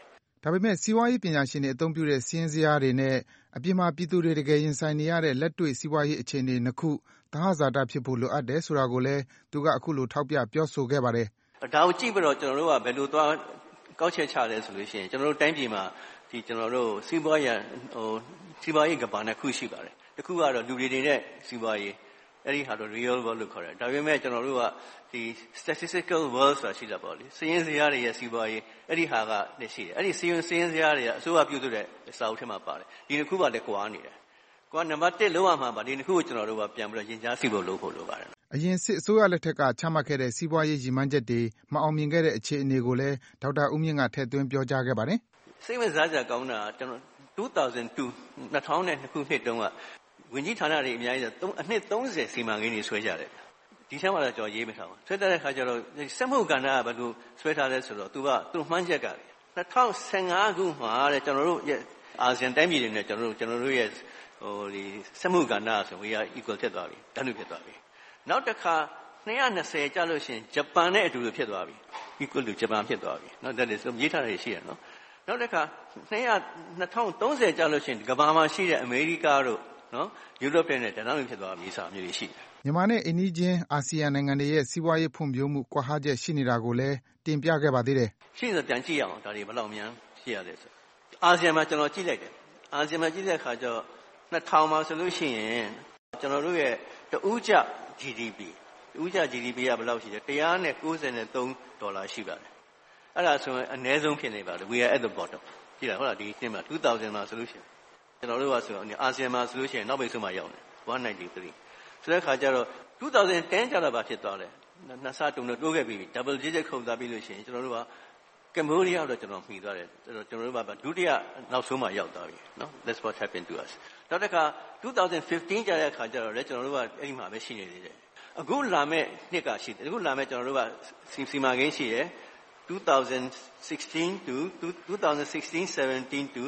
ဒါပေမဲ့စီးပွားရေးပညာရှင်တွေအသုံးပြုတဲ့စီးရင်စရာတွေနဲ့အပြင်မှာပြည်သူတွေတကယ်ရင်ဆိုင်နေရတဲ့လက်တွေ့စီးပွားရေးအခြေအနေနှစ်ခုသဟဇာတဖြစ်ဖို့လိုအပ်တယ်ဆိုတာကိုလည်းသူကအခုလိုထောက်ပြပြောဆိုခဲ့ပါတယ်။ဒါကိုကြည့်ပြီးတော့ကျွန်တော်တို့ကဘယ်လိုသွားကောက်ချက်ချလဲဆိုလို့ရှိရင်ကျွန်တော်တို့တိုင်းပြည်မှာဒီကျွန်တော်တို့စီးပွားရေးဟိုစီးပွားရေးကဘာနဲ့ခုရှိပါတယ်။တစ်ခုကတော့လူတွေနဲ့စီးပွားရေးအဲ့ဒီဟာတော့ real world လို့ခေါ်တယ်။ဒါပေမဲ့ကျွန်တော်တို့ကဒီ statistical world ဆိုတာရှိတာပေါ့လေ။စီးရင်စရာတွေရဲ့စီးပွားရေးအဲ့ဒီဟာကလည်းရှိတယ်။အဲ့ဒီစီးရင်စီးရင်စရာတွေကအစိုးရပြုစုတဲ့စာအုပ်ထဲမှာပါတယ်။ဒီတစ်ခုကလည်းကွာနေတယ်။ကွာနံပါတ်oneလောက်ရမှာပါဒီတစ်ခုကိုကျွန်တော်တို့ကပြန်ပြီးတော့ရင်ကြားစီဖို့လုပ်ဖို့လိုပါတယ်။အရင်စစ်အစိုးရလက်ထက်ကချမှတ်ခဲ့တဲ့စီးပွားရေးရည်မှန်းချက်တွေမအောင်မြင်ခဲ့တဲ့အခြေအနေကိုလည်းဒေါက်တာဦးမြင့်ကထည့်သွင်းပြောကြားခဲ့ပါတယ်။စိတ်ဝင်စားစရာကောင်းတာကျွန်တော်two thousand two ၂၀၀၂ခုနှစ်တုန်းကဝင်ကြီးဌာနတွေအများကြီးအနှစ်thirtyစီမံကိန်းတွေဆွဲကြတယ်ဒီထဲမှာတော့ကျွန်တော်ရေးမထားဘူးဆွဲတဲ့ခါကျတော့စက်မှုကဏ္ဍကဘယ်လိုဆွဲထားလဲဆိုတော့သူကသူ့မှန်းချက်က၂၀၁၅ခုမှာတဲ့ကျွန်တော်တို့ရဲ့အာဆီယံတိုင်းပြည်တွေနဲ့ကျွန်တော်တို့ကျွန်တော်တို့ရဲ့ဟိုဒီစက်မှုကဏ္ဍဆိုwe are equal ဖြစ်သွားပြီတန်းတူဖြစ်သွားပြီနောက်တစ်ခါtwo twentyကျလို့ရှိရင်ဂျပန်နဲ့အတူတူဖြစ်သွားပြီ equal to ဂျပန်ဖြစ်သွားပြီเนาะဒါလည်းရေးထားတာရှိရနော်နောက်တစ်ခါtwo thousand thirtyကျလို့ရှိရင်ကမ္ဘာမှာရှိတဲ့အမေရိကတို့နော်ယူရိုပနဲ့တန်းတူဖြစ်သွားပြီစာမျိုးတွေရှိတယ်မြန်မာနဲ့အိန္ဒိချင်းအာဆီယံနိုင်ငံတွေရဲ့စီးပွားရေးဖွံ့ဖြိုးမှုကွာဟချက်ရှိနေတာကိုလည်းတင်ပြခဲ့ပါသေးတယ်ရှိနေပြန်ကြည့်ရအောင်ဒါတွေဘယ်လောက်များရှိရလဲဆိုအာဆီယံမှာကျွန်တော်ကြည့်လိုက်တယ်အာဆီယံမှာကြည့်တဲ့အခါကျတော့two thousandမှာဆိုလို့ရှိရင်ကျွန်တော်တို့ရဲ့တဦးကျ G D P တဦးကျ G D P ကဘယ်လောက်ရှိလဲone ninety-threeဒေါ်လာရှိပါတယ်အဲ့ဒါဆိုရင်အနည်းဆုံးဖြစ်နေပါတယ် we are at the bottom ကြည့်လားဟုတ်လားဒီနှစ်မှာtwo thousandမှာဆိုလို့ရှိရင်ကျွန်တော်တို့ကဆိုအာဆီယံမှာဆိုလို့ရှိရင်နောက်ပိတ်ဆုံးမှာရောက်နေone ninety-threeဆိုတဲ့ခါကျတော့twenty tenကျတော့ဘာဖြစ်သွားလဲနှစ်ဆတုံတိုးခဲ့ပြီ double digit ခုန်သွားပြီလို့ရှိရင်ကျွန်တော်တို့ကကမ္ဘောဒီးယားတော့ကျွန်တော်မှီသွားတယ်ကျွန်တော်တို့ကဒုတိယနောက်ဆုံးမှာရောက်သွားပြီနော် that's what happened to us နောက်တစ်ခါtwenty fifteenကျတဲ့ခါကျတော့လေကျွန်တော်တို့ကအဲ့ဒီမှာပဲရှိနေသေးတယ်အခုလာမဲ့နှစ်ကရှိတယ်အခုလာမဲ့ကျွန်တော်တို့ကစီမာကိန်းရှိတယ်twenty sixteen to twenty sixteen seventeen to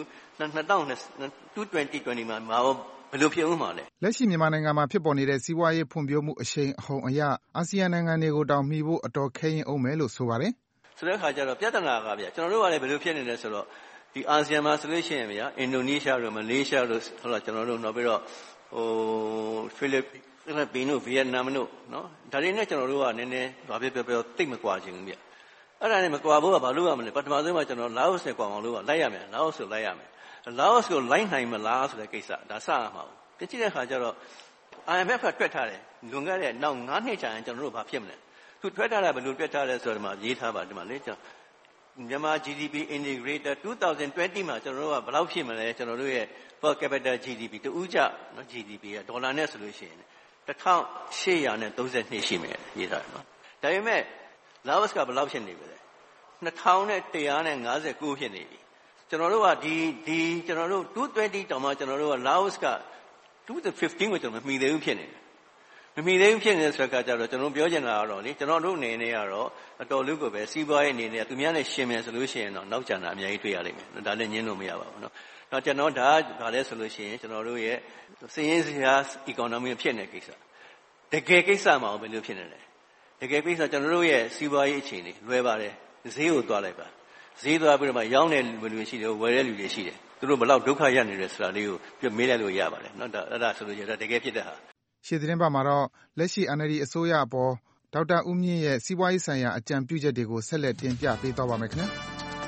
twenty twentyမှာမဟုတ်ဘယ်လိုဖြစ်ဦးမှာလဲလက်ရှိမြန်မာနိုင်ငံမှာဖြစ်ပေါ်နေတဲ့စီးပွားရေးဖွံ့ဖြိုးမှုအရှိန်အဟုန်အရအာဆီယံနိုင်ငံတွေကိုတောင်မှီဖို့အတော်ခဲရင်အောင်မယ်လို့ဆိုပါတယ်ဆိုတဲ့အခါကျတော့ပြဿနာကဗျာကျွန်တော်တို့ကလည်းဘယ်လိုဖြစ်နေလဲဆိုတော့ဒီအာဆီယံမှာဆိုလို့ရှိရင်ဗျာအင်ဒိုနီးရှားတို့မလေးရှားတို့ဟုတ်လားကျွန်တော်တို့နောက်ပြီးတော့ဟိုဖိလစ်ဖိလစ်ပင်တို့ဗီယက်နမ်တို့နော်ဒါတွေနဲ့ကျွန်တော်တို့ကနည်းနည်းဘာဖြစ်ပြောပြောတိတ်မကွာချင်ဘူးဗျအဲ့ဒါနဲ့မကွာဖို့ကဘာလို့ရမလဲပထမဆုံးကကျွန်တော်လာအိုနဲ့ကွာအောင်လို့လိုက်ရမယ်လာအိုဆိုလိုက်ရမယ်လာအိုကိုလိုက်နိုင်မလားဆိုတဲ့ကိစ္စဒါစရမှာပေါ့ကြည့်တဲ့အခါကျတော့ I M F ကတွက်ထားတယ်လွန်ခဲ့တဲ့နောက်nineနှစ်ကြာရင်ကျွန်တော်တို့ဘာဖြစ်မလဲသူတွက်ထားတာဘယ်လိုတွက်ထားလဲဆိုတော့ဒီမှာရေးထားပါဒီမှာလေကျွန်တော်မြန်မာ G D P integrator twenty twentyမှာကျွန်တော်တို့ကဘယ်လောက်ဖြစ်မလဲကျွန်တော်တို့ရဲ့ per capita G D P တူဦးကျနော် G D P ကဒေါ်လာနဲ့ဆိုလို့ရှိရင်eighteen thirty-twoရှိမယ်ရေးထားတယ်နော်ဒါပေမဲ့လာအိုကဘယ်လောက်ဖြစ်နေပြီလဲtwenty one fifty-nineဖြစ်နေပြီကျွန်တော်တို့ကဒီဒီကျွန်တော်တို့two twentyတောင်မှကျွန်တော်တို့ကလာအိုကtwenty fifteenကိုကျွန်တော်မမီသေးဘူးဖြစ်နေတယ်မမီသေးဘူးဖြစ်နေတဲ့ဆိုတော့ကြတော့ကျွန်တော်ပြောချင်တာကတော့လေကျွန်တော်တို့အနေနဲ့ကတော့အတော်လေးကိုပဲစီးပွားရေးအနေနဲ့သူများနဲ့ရှင်မယ်ဆိုလို့ရှိရင်တော့နောက်ကျန်တာအများကြီးတွေ့ရလိမ့်မယ်ဒါလည်းညင်းလို့မရပါဘူးเนาะတော့ကျွန်တော်ဒါဒါလည်းဆိုလို့ရှိရင်ကျွန်တော်တို့ရဲ့စည်ရင်းစရာ economy ဖြစ်နေကိစ္စတကယ်ကိစ္စမှာဘယ်လိုဖြစ်နေလဲတကယ်ကိစ္စကျွန်တော်တို့ရဲ့စီးပွားရေးအခြေအနေလွယ်ပါတယ်ဈေးကိုသွားလိုက်ပါဈေးသွားပြီးတော့မှရောင်းတဲ့လူတွေရှိတယ်ဝယ်တဲ့လူတွေရှိတယ်သူတို့ဘယ်လောက်ဒုက္ခရနေတယ်ဆိုတာလေးကိုပြမေးလိုက်လို့ရပါတယ်เนาะဒါအဲ့ဒါဆိုလို့ရတာတကယ်ဖြစ်တဲ့ဟာရှေ့သတင်းပတ်မှာတော့လက်ရှိ N L D အစိုးရအပေါ်ဒေါက်တာဦးမြင့်ရဲ့စီးပွားရေးဆိုင်ရာအကြံပြုချက်တွေကိုဆက်လက်တင်ပြပေးသွားပါမယ်ခင်ဗျာ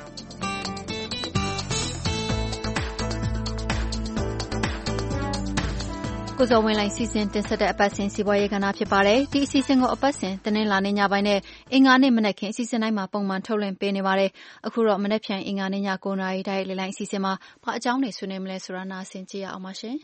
ကိုဇော်ဝင်းလိုင်းစီစဉ်တင်ဆက်တဲ့အပတ်စဉ်စီးပွားရေးကဏ္ဍဖြစ်ပါတယ်ဒီအစီအစဉ်ကိုအပတ်စဉ်တနင်္လာနေ့ညပိုင်းနဲ့အင်္ဂါနေ့မနက်ခင်းအစီအစဉ်တိုင်းမှာပုံမှန်ထုတ်လွှင့်ပေးနေပါတယ်အခုတော့မနက်ဖြန်အင်္ဂါနေ့ညnineနာရီတိုင်းလေလိုင်းအစီအစဉ်မှာဘာအကြောင်းတွေဆွေးနွေးမလဲဆိုတာနားဆင်ကြည့်ရအောင်ပါရှင်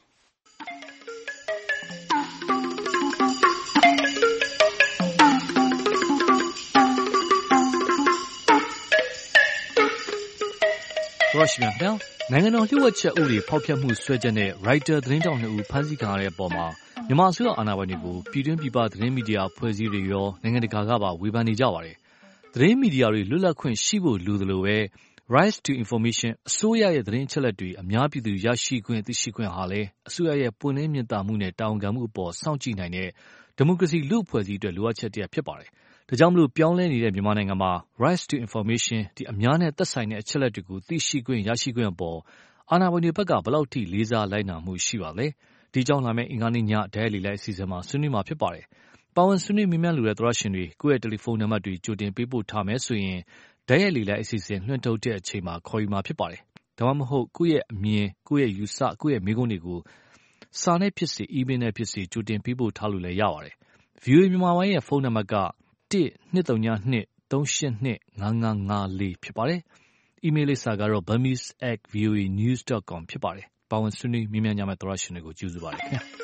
ရောရှိမြန်ပြောင်းနိုင်ငံတော်လျှို့ဝှက်ချက်ဥပဒေဖောက်ဖျက်မှုစွဲချက်နဲ့ရိုက်တာသတင်းတောက်နှစ်ဦးဖမ်းဆီးခံရတဲ့အပေါ်မှာမြန်မာအစိုးရအာဏာပိုင်တွေကိုပြည်တွင်းပြည်ပသတင်းမီဒီယာဖွဲ့စည်းတွေရောနိုင်ငံတကာကပါဝေဖန်နေကြပါတယ်။သတင်းမီဒီယာတွေလွတ်လပ်ခွင့်ရှိဖို့လိုသလိုပဲ Rights to Information အစိုးရရဲ့သတင်းအချက်အလက်တွေအများပြည်သူရရှိခွင့်သိရှိခွင့်ဟာလည်းအစိုးရရဲ့ပွင့်လင်းမြင်သာမှုနဲ့တာဝန်ခံမှုအပေါ်စောင့်ကြည့်နိုင်တဲ့ဒီမိုကရေစီလူ့အဖွဲ့အစည်းအတွက်လိုအပ်ချက်တစ်ရပ်ဖြစ်ပါတယ်။ဒါကြောင့်မလို့ပြောင်းလဲနေတဲ့မြန်မာနိုင်ငံမှာ Rights to Information ဒီအများနဲ့သက်ဆိုင်တဲ့အချက်အလက်တွေကိုသိရှိခွင့်ရရှိခွင့်အပေါ်အာဏာပိုင်တွေဘက်ကဘယ်လောက်ထိလေးစားလိုက်နာမှုရှိပါလဲ။ဒီကြောင့်လာမယ့်အင်္ဂါနေ့ညဒဲလီလိုက်အစီအစဉ်မှာဆွေးနွေးမှာဖြစ်ပါတယ်။ပါဝင်ဆွေးနွေးမြင်မြန်လူတဲ့သရရှင်တွေကိုယ့်ရဲ့တယ်လီဖုန်းနံပါတ်တွေကြိုတင်ပေးပို့ထားမယ်ဆိုရင်ဒဲလီလိုက်အစီအစဉ်လွှင့်ထုတ်တဲ့အချိန်မှာခေါ်ယူမှာဖြစ်ပါတယ်။ဒါမှမဟုတ်ကိုယ့်ရဲ့အမြင်ကိုယ့်ရဲ့ယူဆကိုယ့်ရဲ့မိကုန်းတွေကိုစာနဲ့ဖြစ်စေအီးမေးလ်နဲ့ဖြစ်စေကြိုတင်ပေးပို့ထားလို့လည်းရပါတယ်။ ဗွီအိုအေ မြန်မာပိုင်းရဲ့ဖုန်းနံပါတ်ကတစ်နှစ်သုံးနှစ်သုံးရှစ်နှစ်ငါးငါးငါးလေးဖြစ်ပါတယ်။ အီးမေးလ်လိပ်စာကတော့ burmese at voanews dot com ဖြစ်ပါတယ်။ပါဝင်ဆွေးနွေးမြင်မြန်ကြမယ့်သရရှင်တွေကိုကျေးဇူးပါတယ်ခင်ဗျာ။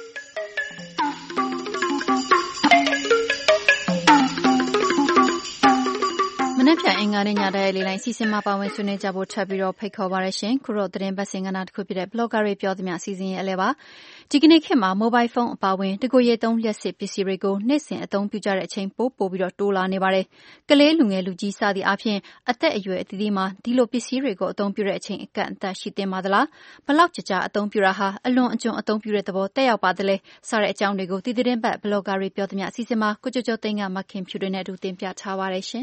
မနက်ဖြန်အင်္ဂါနေ့ညဒဲလီလိုက်စီစဉ်မှာပါဝင်ဆွေးနွေးကြဖို့ထပ်ပြီးတော့ဖိတ်ခေါ်ပါရရှင်ခုတော့သတင်းပတ်စင်ကဏ္ဍတစ်ခုဖြစ်တဲ့ blogger တွေပြောသမျှအစီအစဉ်ရဲ့အလဲပါဒီကနေ့ခေတ်မှာ mobile phone အပါအဝင်တကိုယ်ရေးသုံးလျှက်စစ်ပစ္စည်းတွေကိုနေ့စဉ်အသုံးပြုကြတဲ့အချိန်ပိုပိုပြီးတော့တိုးလာနေပါတယ်ကလေးလူငယ်လူကြီးစသည်အားဖြင့်အသက်အရွယ်အသီးသီးမှာဒီလိုပစ္စည်းတွေကိုအသုံးပြုတဲ့အချိန်အကန့်အသတ်ရှိတင်ပါသလားဘလောက်ကြကြအသုံးပြုတာဟာအလွန်အကျွံအသုံးပြုတဲ့သဘောတက်ရောက်ပါသလဲစတဲ့အကြောင်းတွေကိုဒီသတင်းပတ် blogger တွေပြောသမျှအစီအစဉ်မှာကိုကျော်ကျော်သိန်းကမခင်ဖြူတွေနဲ့အတူတင်ပြထားပါတယ်ရှင်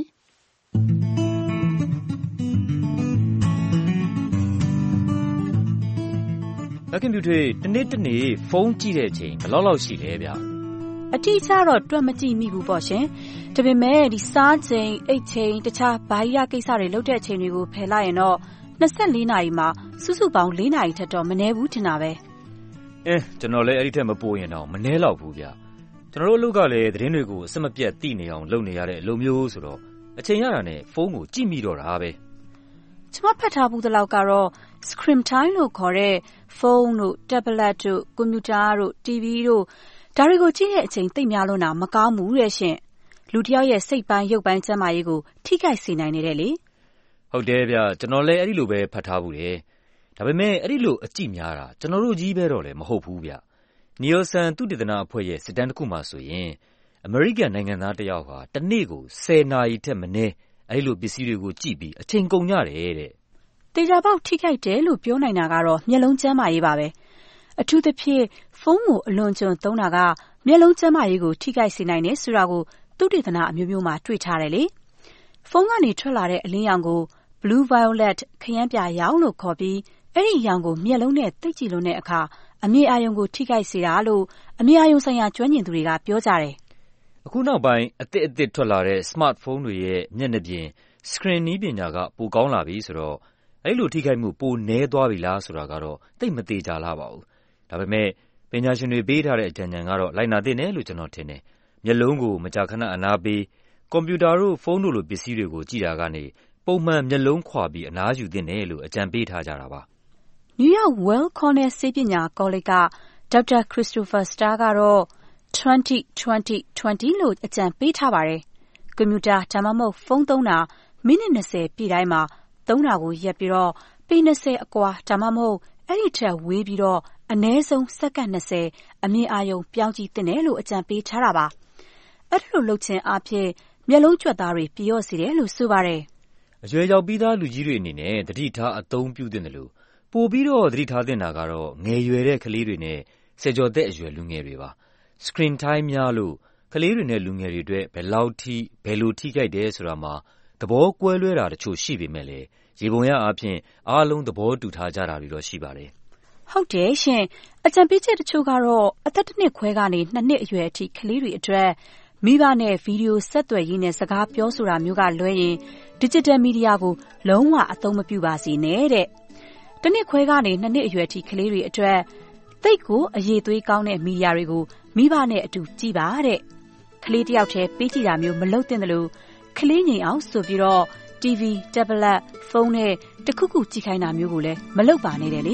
လက်ကွန်ပျူတာတနေ့တနေ့ဖုန်းကြည့်တဲ့အချိန်ဘယ်လောက်လောက်ရှိလဲဗျအတိအကျတော့တွက်မကြည့်မိဘူးပေါ့ရှင်ဒါပေမဲ့ဒီစားချိန်အိတ်ချိန်တခြားဘာကြီးရကိစ္စတွေလုပ်တဲ့အချိန်တွေကိုဖယ်လိုက်ရင်တော့နှစ်ဆယ့်လေးနာရီမှာစုစုပေါင်းလေးနာရီထက်တော့မနည်းဘူးထင်တာပဲအဲကျွန်တော်လည်းအဲ့ဒီထက်မပိုရင်တော့မနည်းတော့ဘူးဗျကျွန်တော်တို့အလုပ်ကလည်းသတင်းတွေကိုအစမပြတ်သိနေအောင်လုပ်နေရတဲ့အလုပ်မျိုးဆိုတော့အချိန်ရတာနဲ့ဖုန်းကိုကြည့်မိတော့တာပဲကျွန်မဖတ်ထားဘူးသလောက်ကတော့ screen time လို့ခေါ်တဲ့ဖုန်းတို့ tablet တို့ကွန်ပျူတာတို့ တီဗီ တို့ဒါတွေကိုကြည့်တဲ့အချိန်သိပ်များလို့နာမကောင်းဘူးတဲ့ရှင်လူတစ်ယောက်ရဲ့စိတ်ပိုင်းရုပ်ပိုင်းကျန်းမာရေးကိုထိခိုက်စေနိုင်နေတယ်လေဟုတ်တယ်ဗျကျွန်တော်လည်းအဲ့ဒီလိုပဲဖတ်ထားဘူးတယ်ဒါပေမဲ့အဲ့ဒီလိုအကြည့်များတာကျွန်တော်တို့ကြီးပဲတော့လည်းမဟုတ်ဘူးဗျနီယိုဆန်သုတေသနအဖွဲ့ရဲ့စစ်တမ်းတစ်ခုမှဆိုရင်အမေရိကန်နိုင်ငံသားတစ်ယောက်ဟာတစ်နေ့ကိုဆယ်နာရီထက်မနည်းအဲ့လိုပစ္စည်းတွေကိုကြည့်ပြီးအချိန်ကုန်ကြတယ်တဲ့တေချာပေါက်ထိခိုက်တယ်လို့ပြောနိုင်တာကတော့မျက်လုံးကျန်းမာရေးပါပဲအထူးသဖြင့်ဖုန်းကိုအလွန်ကျွံသုံးတာကမျက်လုံးကျန်းမာရေးကိုထိခိုက်စေနိုင်တယ်ဆိုတာကိုသုတေသနအမျိုးမျိုးမှာတွေ့ထားတယ်လေဖုန်းကနေထွက်လာတဲ့အလင်းရောင်ကို blue violet ခရမ်းပြရောင်လို့ခေါ်ပြီးအဲ့ဒီရောင်ကိုမျက်လုံးနဲ့သိပ်ကြည့်လွန်းတဲ့အခါအမြင်အာရုံကိုထိခိုက်စေတာလို့အမြင်အာရုံဆိုင်ရာကျွမ်းကျင်သူတွေကပြောကြတယ်အခုနောက်ပိုင်းအသစ်အသစ်ထွက်လာတဲ့ smartphone တွေရဲ့မျက်နှာပြင် screen နည်းပညာကပိုကောင်းလာပြီဆိုတော့အဲ့လိုထိခိုက်မှုပိုနည်းသွားပြီလားဆိုတာကတော့သိပ်မသေးကြလားပါဘူးဒါပေမဲ့ပညာရှင်တွေပေးထားတဲ့အကြံဉာဏ်ကတော့လိုက်နာသင့်တယ်လို့ကျွန်တော်ထင်တယ်မျက်လုံးကိုမကြာခဏအနားပေးကွန်ပျူတာတို့ဖုန်းတို့လိုပစ္စည်းတွေကိုကြည့်တာကနေပုံမှန်မျက်လုံးခွာပြီးအနားယူသင့်တယ်လို့အကြံပေးထားကြတာပါနယူးယောက် Weill Cornell ဆေးပညာကောလိပ်ကဒေါက်တာ Christopher Starr ကတော့twenty twenty twenty လို့အကြံပေးထားပါတယ်ကွန်ပျူတာဒါမှမဟုတ်ဖုန်းသုံးတာမိနစ်၂၀ပြည့်တိုင်းမှာသုံးတာကိုရက်ပြီးတော့ပေ၂၀အကွာဒါမှမဟုတ်အဲ့ဒီထက်ဝေးပြီးတော့အနည်းဆုံးစက္ကန့်၂၀အမြင်အာရုံပြောင်းကြည့်သင့်တယ်လို့အကြံပေးထားတာပါအဲ့ဒီလိုလုပ်ခြင်းအပြင်မျက်လုံးကြွက်သားတွေပြည့်ရော့စေတယ်လို့ဆိုပါတယ်အရွယ်ရောက်ပြီးသားလူကြီးတွေအနေနဲ့သတိထားအသုံးပြုသင့်တယ်လို့ပို့ပြီးတော့သတိထားသင့်တာကတော့ငယ်ရွယ်တဲ့ကလေးတွေနဲ့ဆယ်ကျော်သက်အရွယ်လူငယ်တွေပါ screen time များလို့ကလေးတွေနဲ့လူငယ်တွေအတွက်ဘယ်လောက်ထိဘယ်လိုထိခိုက်တယ်ဆိုတာမှာသဘောကွဲလွဲတာတချို့ရှိပေမဲ့လည်းရေပုံရအားဖြင့်အားလုံးသဘောတူထားကြတာတွေတော့ရှိပါတယ်ဟုတ်တယ်ရှင်အကြံပေးချက်တချို့ကတော့အသက်တစ်နှစ်ခွဲကနေနှစ်နှစ်အရွယ်အထိကလေးတွေအတွက်မိဘနဲ့ဗီဒီယိုဆက်သွယ်ရေးနဲ့စကားပြောဆိုတာမျိုးကလွဲရင် digital media ကိုလုံးဝအသုံးမပြုပါစေနဲ့တဲ့တစ်နှစ်ခွဲကနေနှစ်နှစ်အရွယ်အထိကလေးတွေအတွက်သိတ်ကိုအရေးသွေးကောင်းတဲ့မီဒီယာတွေကိုမိဘနဲ့အတူကြည့်ပါတဲ့ကလေးတယောက်တည်းပေးကြည့်တာမျိုးမလုပ်သင့်တယ်လို့ကလေးငိမ်အောင်ဆိုပြီးတော့ တီဗီ tablet ဖုန်းနဲ့တခုခုကြည့်ခိုင်းတာမျိုးကိုလည်းမလုပ်ပါနဲ့တဲ့လေ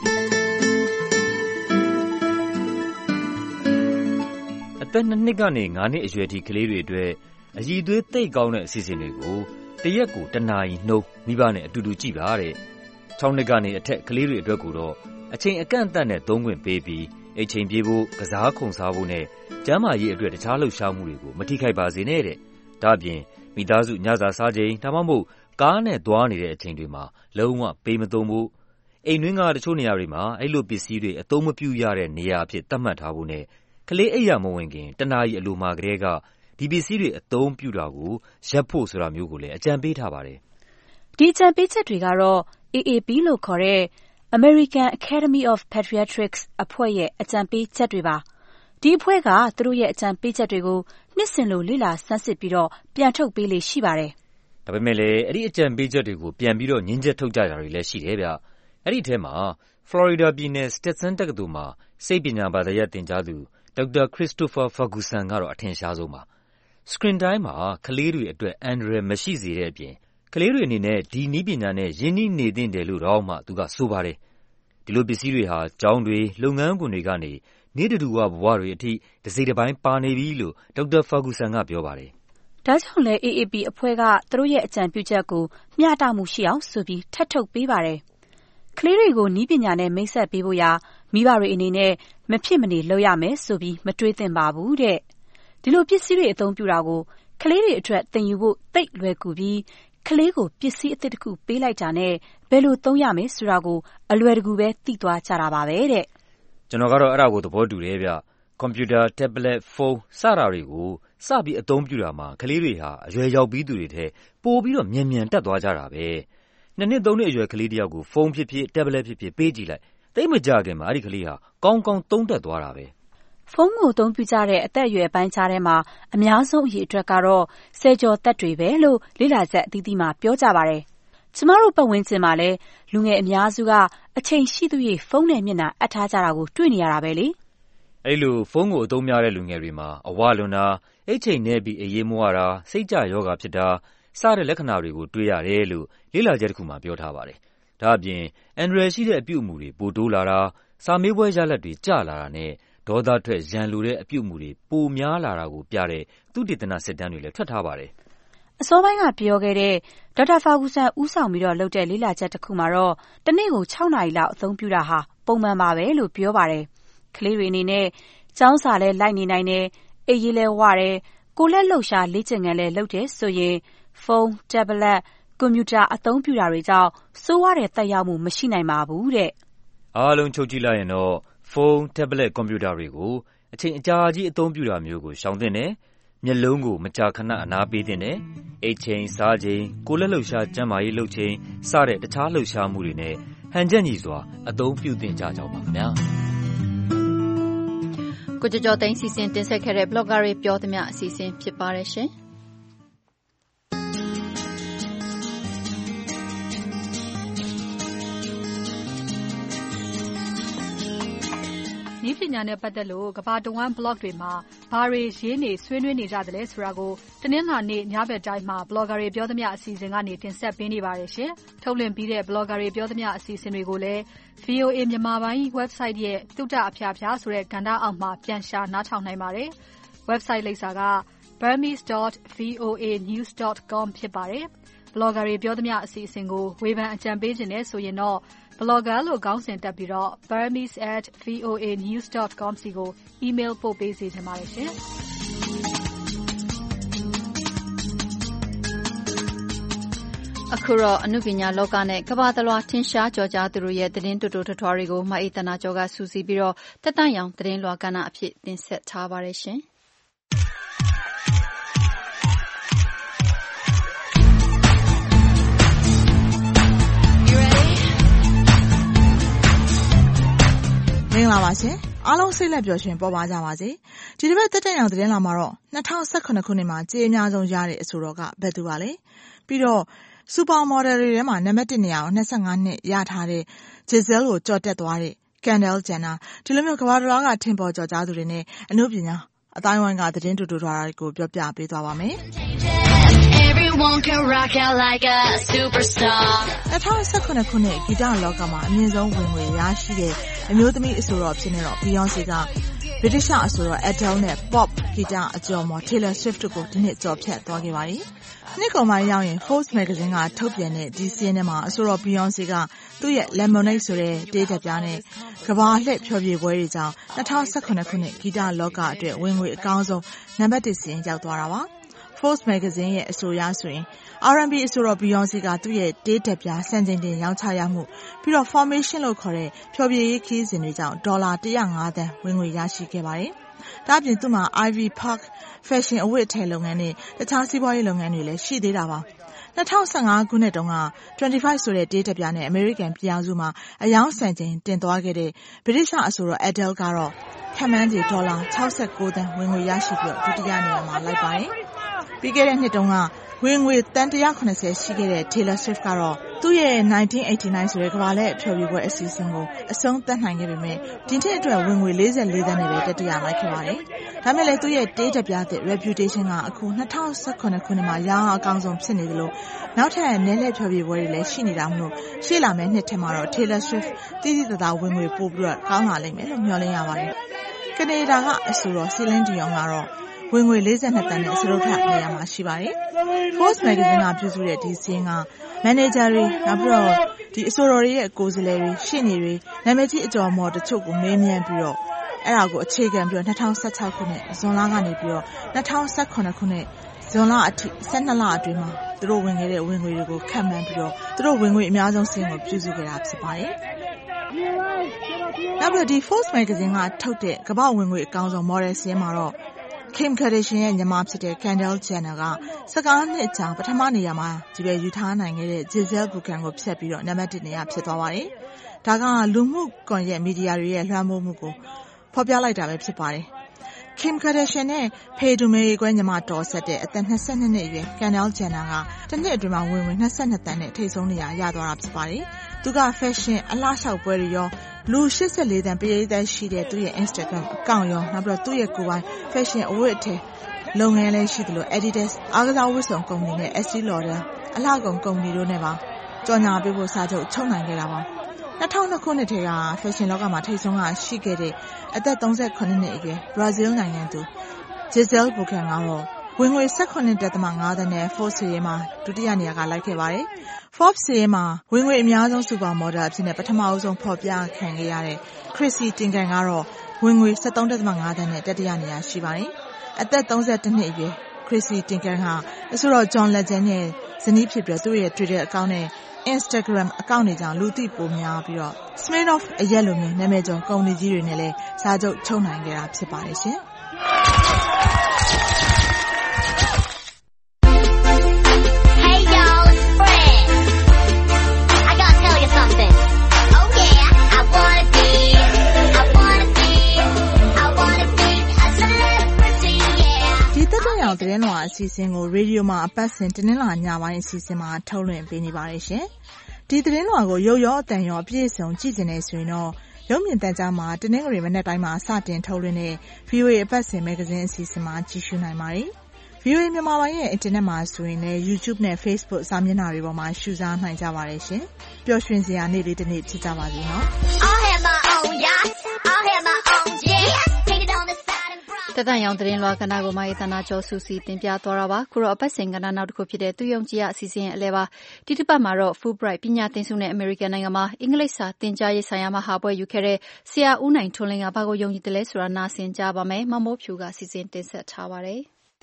အသက်နှစ်နှစ်ကနေငါးနှစ်အရွယ်ထိကလေးတွေအတွက်အရည်အသွေးသိပ်ကောင်းတဲ့အစီအစဉ်တွေကိုတရက်ကိုတစ်နာရီနှုန်းမိဘနဲ့အတူတူကြည့်ပါတဲ့၆နှစ်ကနေအထက်ကလေးတွေအတွက်ကိုတော့အချိန်အကန့်အသတ်နဲ့သုံးခွင့်ပေးပြီးအိတ်ချိန်ပြေးဖို့ကစားခုံစားဖို့နဲ့ကျန်းမာရေးအတွက်တခြားလှုပ်ရှားမှုတွေကိုမထိခိုက်ပါစေနဲ့တဲ့ဒါ့အပြင်မိသားစုညစာစားချိန်ဒါမှမဟုတ်ကားနဲ့သွားနေတဲ့အချိန်တွေမှာလုံးဝပေးမသုံးဖို့အိမ်တွင်းကတချို့နေရာတွေမှာအဲ့လိုပစ္စည်းတွေအသုံးမပြုရတဲ့နေရာအဖြစ်သတ်မှတ်ထားဖို့နဲ့ကလေးအိပ်ရာမဝင်ခင်တနာရီအလိုမှာကလေးကဒီပစ္စည်းတွေအသုံးပြုတာကိုရပ်ဖို့ဆိုတာမျိုးကိုလည်းအကြံပေးထားပါတယ်။ဒီအကြံပေးချက်တွေကတော့ A A P လို့ခေါ်တဲ့ American Academy of Pediatrics အဖွဲ့ရဲ့အကြံပေးချက်တွေပါ။ဒီအဖွဲ့ကသူတို့ရဲ့အကြံပေးချက်တွေကိုနှစ်စဉ်လိုလေ့လာဆန်းစစ်ပြီးတော့ပြန်ထုတ်ပေးလေ့ရှိပါတယ်။ဒါပေမဲ့လည်းအဲ့ဒီအကြံပေးချက်တွေကိုပြန်ပြီးတော့ငြင်းချက်ထုတ်ကြတာတွေလည်းရှိတယ်ဗျ။အဲ့ဒီထဲမှာဖလော်ရီဒါပြည်နယ်စတက်ဆန်တက္ကသိုလ်မှာစိတ်ပညာဘာသာရပ်သင်ကြားသူဒေါက်တာခရစ္စတိုဖာဖာဂူဆန်ကတော့အထင်ရှားဆုံးပါ။ screen time မှာကလေးတွေအတွက်အန္တရာယ်မရှိစေတဲ့အပြင်ကလေးတွေအနေနဲ့ဒီနည်းပညာနဲ့ရင်းနှီးနေသင့်တယ်လို့တော့မှသူကဆိုပါတယ်။ဒီလိုပစ္စည်းတွေဟာကျောင်းတွေလုပ်ငန်းခွင်တွေကနေနေတူဝဘဝတွေအထိတစ်စိတ်တစ်ပိုင်းပါနေပြီလို့ဒေါက်တာဖာဂူဆန်ကပြောပါတယ်။ဒါကြောင့်လည်း A A P အဖွဲ့ကသူတို့ရဲ့အကြံပြုချက်ကိုမျှတမှုရှိအောင်ဆိုပြီးထပ်ထုတ်ပေးပါတယ်။ကလေးတွေကိုနည်းပညာနဲ့မိတ်ဆက်ပေးဖို့ရာမိဘတွေအနေနဲ့မဖြစ်မနေလုပ်ရမယ်ဆိုပြီးမတွေးသင့်ပါဘူးတဲ့။ဒီလိုပစ္စည်းတွေအသုံးပြုတာကိုကလေးတွေအတွက်သင်ယူဖို့သိပ်လွယ်ကူပြီးကလေးကိုပစ္စည်းအသစ်တစ်ခုပေးလိုက်တာနဲ့ဘယ်လိုသုံးရမယ်ဆိုတာကိုအလွယ်တကူပဲသိသွားကြတာပါပဲတဲ့။ကျွန်တော်ကတော့အဲ့ဒါကိုသဘောတူတယ်ဗျ။ကွန်ပျူတာ၊တက်ဘလက်၊ဖုန်းစတာတွေကိုစပြီးအသုံးပြုတာမှာကလေးတွေဟာအရွယ်ရောက်ပြီးသူတွေထဲပိုပြီးတော့မြန်မြန်တက်သွားကြတာပဲ။နှစ်နှစ်သုံးနှစ်အရွယ်ကလေးတစ်ယောက်ကိုဖုန်းဖြစ်ဖြစ်တက်ဘလက်ဖြစ်ဖြစ်ပေးကြည့်လိုက်သိပ်မကြာခင်မှာအဲ့ဒီကလေးဟာကောင်းကောင်းသုံးတတ်သွားတာပဲ။ဖုန်းကိုအသုံးပြုကြတဲ့အသက်အရွယ်ပိုင်းခြားထဲမှာအများဆုံးအရေအတွက်ကတော့ဆယ်ကျော်သက်တွေပဲလို့လေ့လာချက်အသီးသီးမှာပြောကြပါတယ်။ကျမတို့ပတ်ဝန်းကျင်မှာလည်းလူငယ်အများစုကအချိန်ရှိသရွေ့ဖုန်းနဲ့မျက်နှာအပ်ထားကြတာကိုတွေ့နေရတာပဲလေ။အဲ့လိုဖုန်းကိုအသုံးများတဲ့လူငယ်တွေမှာအဝလွန်တာ၊အိတ်ချိန်နဲ့ပြီးအရေးမွားတာ၊စိတ်ကြယောဂဖြစ်တာစတဲ့လက္ခဏာတွေကိုတွေ့ရတယ်လို့လေ့လာချက်တစ်ခုမှာပြောထားပါတယ်။ဒါ့အပြင်အန္တရာယ်ရှိတဲ့အပြုအမူတွေပိုတိုးလာတာ၊စာမေးပွဲရလဒ်တွေကျလာတာနဲ့ဒေါသထွက်ရန်လိုတဲ့အပြုအမူတွေပိုများလာတာကိုပြတဲ့သုတေသနစစ်တမ်းတွေလည်းထွက်ထားပါတယ်။အစောပိုင်းကပြောခဲ့တဲ့ဒေါက်တာဖာဂူဆန်ဦးဆောင်ပြီးတော့လုပ်တဲ့လေ့လာချက်တစ်ခုမှာတော့တနေ့ကို၆နာရီလောက်အသုံးပြုတာဟာပုံမှန်ပါပဲလို့ပြောပါတယ်။ကလေးတွေအနေနဲ့ကျောင်းစာလည်းလိုက်နေနိုင်တယ်၊အိပ်ရေးလည်းဝတယ်၊ကိုယ်လက်လှုပ်ရှားလေ့ကျင့်ခန်းလည်းလုပ်တယ်ဆိုရင်ဖုန်း၊တက်ဘလက်၊ကွန်ပျူတာအသုံးပြုတာတွေကြောင့်ဆိုးဝါးတဲ့သက်ရောက်မှုမရှိနိုင်ပါဘူးတဲ့။အားလုံးချုပ်ကြည့်လိုက်ရင်တော့ဖုန်း၊တက်ဘလက်၊ကွန်ပျူတာတွေကိုအချိန်အကြာကြီးအသုံးပြုတာမျိုးကိုရှောင်သင့်တယ်။မျက်လုံးကိုမကြာခဏအနားပေးသင့်တယ်။အိပ်ချိန်၊စားချိန်၊ကိုယ်လက်လှုပ်ရှားကျန်းမာရေးလုပ်ချိန်စတဲ့တခြားလှုပ်ရှားမှုတွေနဲ့ဟန်ချက်ညီစွာအသုံးပြုသင့်ကြကြောင်းပါခင်ဗျာ။ကိုကျော်ကျော်သိန်းစီစဉ်တင်ဆက်ခဲ့တဲ့ blogger တွေပြောသမျှအစီအစဉ်ဖြစ်ပါတယ်ရှင်။နည်းပညာနဲ့ပတ်သက်လို့ကမ္ဘာတဝန်း blog တွေမှာဘာတွေရေးနေဆွေးနွေးနေကြသလဲဆိုတာကိုတနင်္လာနေ့ညဘက်တိုင်းမှာ blogger တွေပြောသမျှအစီအစဉ်ကနေတင်ဆက်ပေးနေပါတယ်ရှင်။ထုတ်လွှင့်ပြီးတဲ့ blogger တွေပြောသမျှအစီအစဉ်တွေကိုလည်း V O A မြန်မာပိုင်း website ရဲ့တုတ္တအဖျားဖျားဆိုတဲ့ကဏ္ဍအောက်မှာပြန်ရှာနားထောင်နိုင်ပါတယ်။ website လိပ်စာက burmese dot voa news dot com ဖြစ်ပါတယ်။ blogger တွေပြောသမျှအစီအစဉ်ကိုဝေဖန်အကြံပေးခြင်းနဲ့ဆိုရင်တော့blogger လို့ခေါင်းစဉ်တက်ပြီးတော့ burmese at voa news dot com စီကို email ပို့ပေးစေချင်ပါတယ်ရှင်။အခုတော့အနုပညာလောကနဲ့ကမ္ဘာတလွှားထင်ရှားကျော်ကြားသူတို့ရဲ့သတင်းတူတူထွထွားတွေကိုမအေးတနာကျော်ကစူးစီးပြီးတော့တက်တန့်ရောင်သတင်းလွှာကဏ္ဍအဖြစ်တင်ဆက်ထားပါတယ်ရှင်။မင်္ဂလာပါရှင်အားလုံးစိတ်လက်ပျော်ရွှင်ပေါ်ပါကြပါစေဒီတစ်ပတ်တက်တက်ရောင်သတင်းလာမှာတော့၂၀၁၇ခုနှစ်မှာကြေးအများဆုံးရတဲ့အဆိုတော်ကဘယ်သူပါလဲပြီးတော့စူပါမော်ဒယ်တွေထဲမှာနံပါတ်တစ်နေရာကို၂၅နှစ်ရထားတဲ့ Giselle ကိုကြော်တက်သွားတဲ့ Kendall Jenner ဒီလိုမျိုးကမ္ဘာတစ်လွှားကထင်ပေါ်ကျော်ကြားသူတွေနဲ့အနုပညာအတိုင်းဝိုင်းကသတင်းတူတူထွားတာကိုပြောပြပေးသွားပါမယ်Everyone can rock out like a superstar ၂၀၁၇ခုနှစ်ဂီတလောကမှာအမြင့်ဆုံးဝင်ငွေရရှိတဲ့အမျိုးသမီးအဆိုတော်ဖြစ်နေတော့ Beyonce က British အဆိုတော် Adele နဲ့ Pop ဂီတအကျော်မော် Taylor Swift တို့ကိုဒီနှစ်ကျော်ဖြတ်သွားခဲ့ပါတယ်။နှစ်ကုန်ပိုင်းရောက်ရင် Forbes Magazine ကထုတ်ပြန်တဲ့ဒီစီးရင်ထဲမှာအဆိုတော် Beyonce ကသူ့ရဲ့ Lemonade ဆိုတဲ့တေးဓာတ်ပြားနဲ့ကမ္ဘာလှည့်ဖျော်ဖြေပွဲတွေကြောင့်၂၀၁၇ခုနှစ်ဂီတလောကအတွက်ဝင်ငွေအကောင်းဆုံးနံပါတ်တစ်စီးရင်ရောက်သွားတာပါ။ Forbes Magazine ရဲ့အဆိုအရဆိုရင် R and B အဆိုတော် Beyonce ကသူ့ရဲ့တေးဓာတ်ပြားစံချိန်တင်ရောင်းချရမှုပြီးတော့ Formation လို့ခေါ်တဲ့ဖျော်ဖြေရေးခီးစဉ်တွေကြောင့်ဒေါ်လာ၁၀၅သန်းဝင်ငွေရရှိခဲ့ပါတယ်။။ဒါ့အပြင်သူ့မှာ Ivy Park Fashion အဝတ်အထည်လုပ်ငန်းနဲ့တခြားစီးပွားရေးလုပ်ငန်းတွေလည်းရှိသေးတာပါ။၂၀၁၅ခုနှစ်တုန်းက25ဆိုတဲ့တေးတပြားနဲ့အမေရိကန်ပြည်ထောင်စုမှာအယောင်စံချိန်တင်သွားခဲ့တဲ့ဗြိတိရှအဆိုတော် Adele ကတော့ခန့်မှန်းခြေဒေါ်လာ၆၉သန်းဝင်ငွေရရှိပြီးဒုတိယနေရာမှာလိုက်ပါတယ်။ပြီးခဲ့တဲ့နှစ်တုန်းကဝင်ငွေတန်one hundred seventyရှိခဲ့တဲ့ Taylor Swift ကတော့သူ့ရဲ့nineteen eighty-nineဆိုတဲ့ကမ္ဘာလှည့်အဖျော်ဖြေပွဲအစီအစဉ်ကိုအဆုံးသတ်နိုင်ခဲ့ပေမဲ့ဒီနှစ်အတွက်ဝင်ငွေforty-fourသန်းနဲ့ပဲတတိယလိုက်ခဲ့ပါတယ်။ဒါမဲ့လည်းသူ့ရဲ့တေးတပြားသစ် Reputation ကအခုtwenty eighteenခုနှစ်မှာရောင်းအကောင်းဆုံးဖြစ်နေသလိုနောက်ထပ်နယ်လှည့်ဖျော်ဖြေပွဲတွေလည်းရှိနေတာမို့ရှေ့လာမယ့်နှစ်ထဲမှာတော့ Taylor Swift တည်တည်တသာဝင်ငွေပိုပြီးကောင်းလာလိမ့်မယ်လို့မျှော်လင့်ရပါတယ်။ကနေဒါကအဆိုတော် Celine Dion ကတော့ဝင်ငွေforty-twoသန်းနဲ့စတုတ္ထနေရာမှာရှိပါတယ်။ Forbes magazine ကပြုစုတဲ့ဒီစာရင်းကမန်နေဂျာတွေနောက်ပြီးတော့ဒီအဆိုတော်တွေရဲ့ကိုယ်စားလှယ်တွေရှင်းနေတွေနာမည်ကြီးအကျော်မော်တချို့ကိုမေးမြန်းပြီးတော့အဲ့ဒါကိုအခြေခံပြီးတော့twenty sixteenခုနှစ်ဇွန်လကနေပြီးတော့twenty eighteenခုနှစ်ဇွန်လအထိtwelveလအတွင်းမှာသူတို့ဝင်ခဲ့တဲ့ဝင်ငွေတွေကိုခန့်မှန်းပြီးတော့သူတို့ဝင်ငွေအများဆုံးစာရင်းကိုပြုစုခဲ့တာဖြစ်ပါတယ်။နောက်ပြီးဒီ Forbes magazine ကထုတ်တဲ့ကမ္ဘာဝင်ငွေအကောင်းဆုံး model စာရင်းမှာတော့Kim Kardashian ရဲ့ညီမဖြစ်တဲ့ Kendall Jenner ကfifteenနှစ်ကြာပထမနေရာမှာကြီးပဲယူထားနိုင်ခဲ့တဲ့ Gisele Bündchen ကိုဖြတ်ပြီးတော့နံပါတ်oneနေရာဖြစ်သွားပါတယ်။ဒါကလူမှုကွန်ရက်မီဒီယာတွေရဲ့လွှမ်းမိုးမှုကိုဖော်ပြလိုက်တာပဲဖြစ်ပါတယ်။ Kim Kardashian နဲ့ဖေတူမေကွဲညီမတော်ဆက်တဲ့အသက်twenty-twoနှစ်အရွယ် Kendall Jenner ကတစ်နှစ်အတွင်းမှာဝင်ဝင်twenty-twoသန်းနဲ့ထိပ်ဆုံးနေရာရသွားတာဖြစ်ပါတယ်။သူက fashion အလှလျှောက်ပွဲတွေရောလူeighty-fourသန်းပရိသတ်ရှိတဲ့သူ့ရဲ့ Instagram အကောင့်ရောနောက်ပြီးတော့သူ့ရဲ့ကိုယ်ပိုင် fashion အဝတ်အထည်လုပ်ငန်းလည်းရှိသလို Adidas အားကစားဝတ်စုံကုမ္ပဏီနဲ့ Estee Lauder အလှကုန်ကုမ္ပဏီတို့နဲ့ပါကြော်ညာပေးဖို့စာချုပ်ချုပ်နိုင်ခဲ့တာပါtwo thousand twoခုနှစ်ထဲက fashion လောကမှာထိပ်ဆုံးကရှိခဲ့တဲ့အသက်thirty-sevenနှစ်အရွယ် Brazil နိုင်ငံသူ Gisele Bündchen ကတော့ဝင်ငွေseventeen point fiveသန်းနဲ့ Forbes စာရင်းမှာဒုတိယနေရာကလိုက်ခဲ့ပါတယ်။ Forbes စာရင်းမှာဝင်ငွေအများဆုံး supermodel အဖြစ်နဲ့ပထမအဆုံးဖော်ပြခံခဲ့ရတဲ့ Chrissy Teigen ကတော့ဝင်ငွေseventeen point fiveသန်းနဲ့တတိယနေရာရှိပါတယ်။အသက်thirty-oneနှစ်အရွယ် Chrissy Teigen ဟာအဆိုတော် John Legend ရဲ့ဇနီးဖြစ်ပြီးသူ့ရဲ့ Twitter အကောင့်နဲ့ Instagram အကောင့်တွေကြောင့်လူသိပိုများပြီးတော့ Smirnoff အရက်လိုမျိုးနာမည်ကျော်ကုမ္ပဏီကြီးတွေနဲ့လည်းစာချုပ်ချုပ်နိုင်ခဲ့တာဖြစ်ပါတယ်ရှင်။ Now, the Renwa season will radio ma passing Tenilla Nyawa season ma Tolan Benny Barishin. Did the Renwa go yo yo than your piece on cheesiness, you know. Yomin Tazama, the Negri Venetama Satin Tolene, V O A passing magazine season ma Chishunai Mari. V O A Mamaye Etenema doing a YouTube ne Facebook Saminari ma shoes on my Javarishin. Pioshrinzia needed to need to Javazino. I'll have my own yacht, I'll have my own jet. တတန်ရောင်သတင်းလွှာကဏ္ဍကိုမှေတနာကျော်စုစည်းတင်ပြသွားတာပါခုတော့အပတ်စဉ်ကဏ္ဍနောက်တစ်ခုဖြစ်တဲ့သူယုံကြည်ရအစီအစဉ်အလဲပါဒီတစ်ပတ်မှာတော့ Fulbright ပညာသင်ဆုနဲ့ American နိုင်ငံမှာအင်္ဂလိပ်စာသင်ကြားရေးဆိုင်ရာမဟာပွဲယူခဲ့တဲ့ဆရာဦးနိုင်ထွန်းလင်းကဘာကိုယုံကြည်တယ်လဲဆိုတာနားဆင်ကြပါမယ်မမိုးဖြူကစီစဉ်တင်ဆက်ထားပါတယ်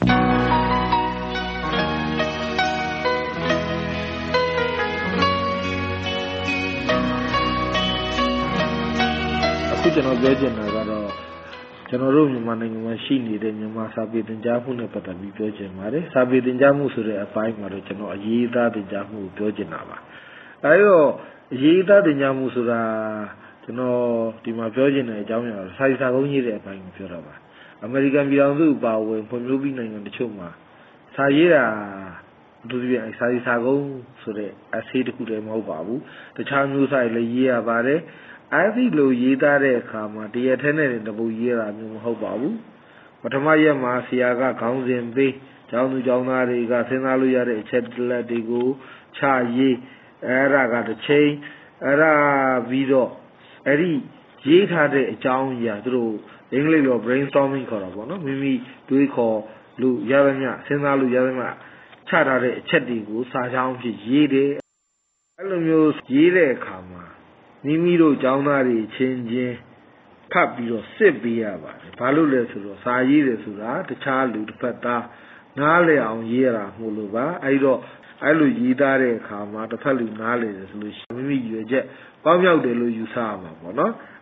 အခုကျွန်တော်ပြောချင်တာကတော့ကျွန်တော်တို့မြန်မာနိုင်ငံမှာရှိနေတဲ့မြန်မာစာပေသင်ကြားမှုနဲ့ပတ်သက်ပြီးပြောချင်ပါတယ်စာပေသင်ကြားမှုဆိုတဲ့အပိုင်းမှာတော့ကျွန်တော်အရေးသားသင်ကြားမှုကိုပြောချင်တာပါအဲတော့အရေးသားသင်ကြားမှုဆိုတာကျွန်တော်ဒီမှာပြောချင်တဲ့အကြောင်းအရာစာရေးစာကုန်းရေးတဲ့အပိုင်းကိုပြောတာပါအမေရိကန်ပြည်ထောင်စုပါဝင်ဖွံ့ဖြိုးပြီးနိုင်ငံတချို့မှာစာရေးတာဒုတိယစာရေးစာကုန်းဆိုတဲ့အဆေးတစ်ခုတည်းမဟုတ်ပါဘူးတခြားမျိုးစာတွေလည်းရေးရပါတယ်အဲ့ဒီလိုရေးသားတဲ့အခါမှာတရထဲနဲ့တပုတ်ရေးတာမျိုးမဟုတ်ပါဘူးပထမရက်မှာဆရာကခေါင်းစဉ်ပေးကျောင်းသူကျောင်းသားတွေကစဉ်းစားလို့ရတဲ့အချက်လက်တွေကိုချရေးအဲ့ဒါကတစ်ချိန်အဲ့ဒါပြီးတော့အဲ့ဒီရေးထားတဲ့အကြောင်းအရာသူတို့အင်္ဂလိပ်လို brainstorming ခေါ်တာပေါ့နော်မိမိတွေးခေါ်လို့ရရမြစဉ်းစားလို့ရရမြချထားတဲ့အချက်တွေကိုစာကြောင်းဖြစ်ရေးတယ်အဲ့လိုမျိုးရေးတဲ့အခါမှာမိမိတို့ကျောင်းသားတွေချင်းချင်းဖတ်ပြီးတော့စစ်ပေးရပါတယ်ဘာလို့လဲဆိုတော့စာရေးတယ်ဆိုတာတခြားလူတစ်ဖက်သားနားလည်အောင်ရေးရတာမို့လို့ပါအဲ့တော့အဲ့လိုရေးသားတဲ့အခါမှာတစ်ဖက်လူနားလည်တယ်ဆိုလို့မိမိရွယ်ချက်ပေါင်းမြောက်တယ်လို့ယူဆရမှာပေါ့နော်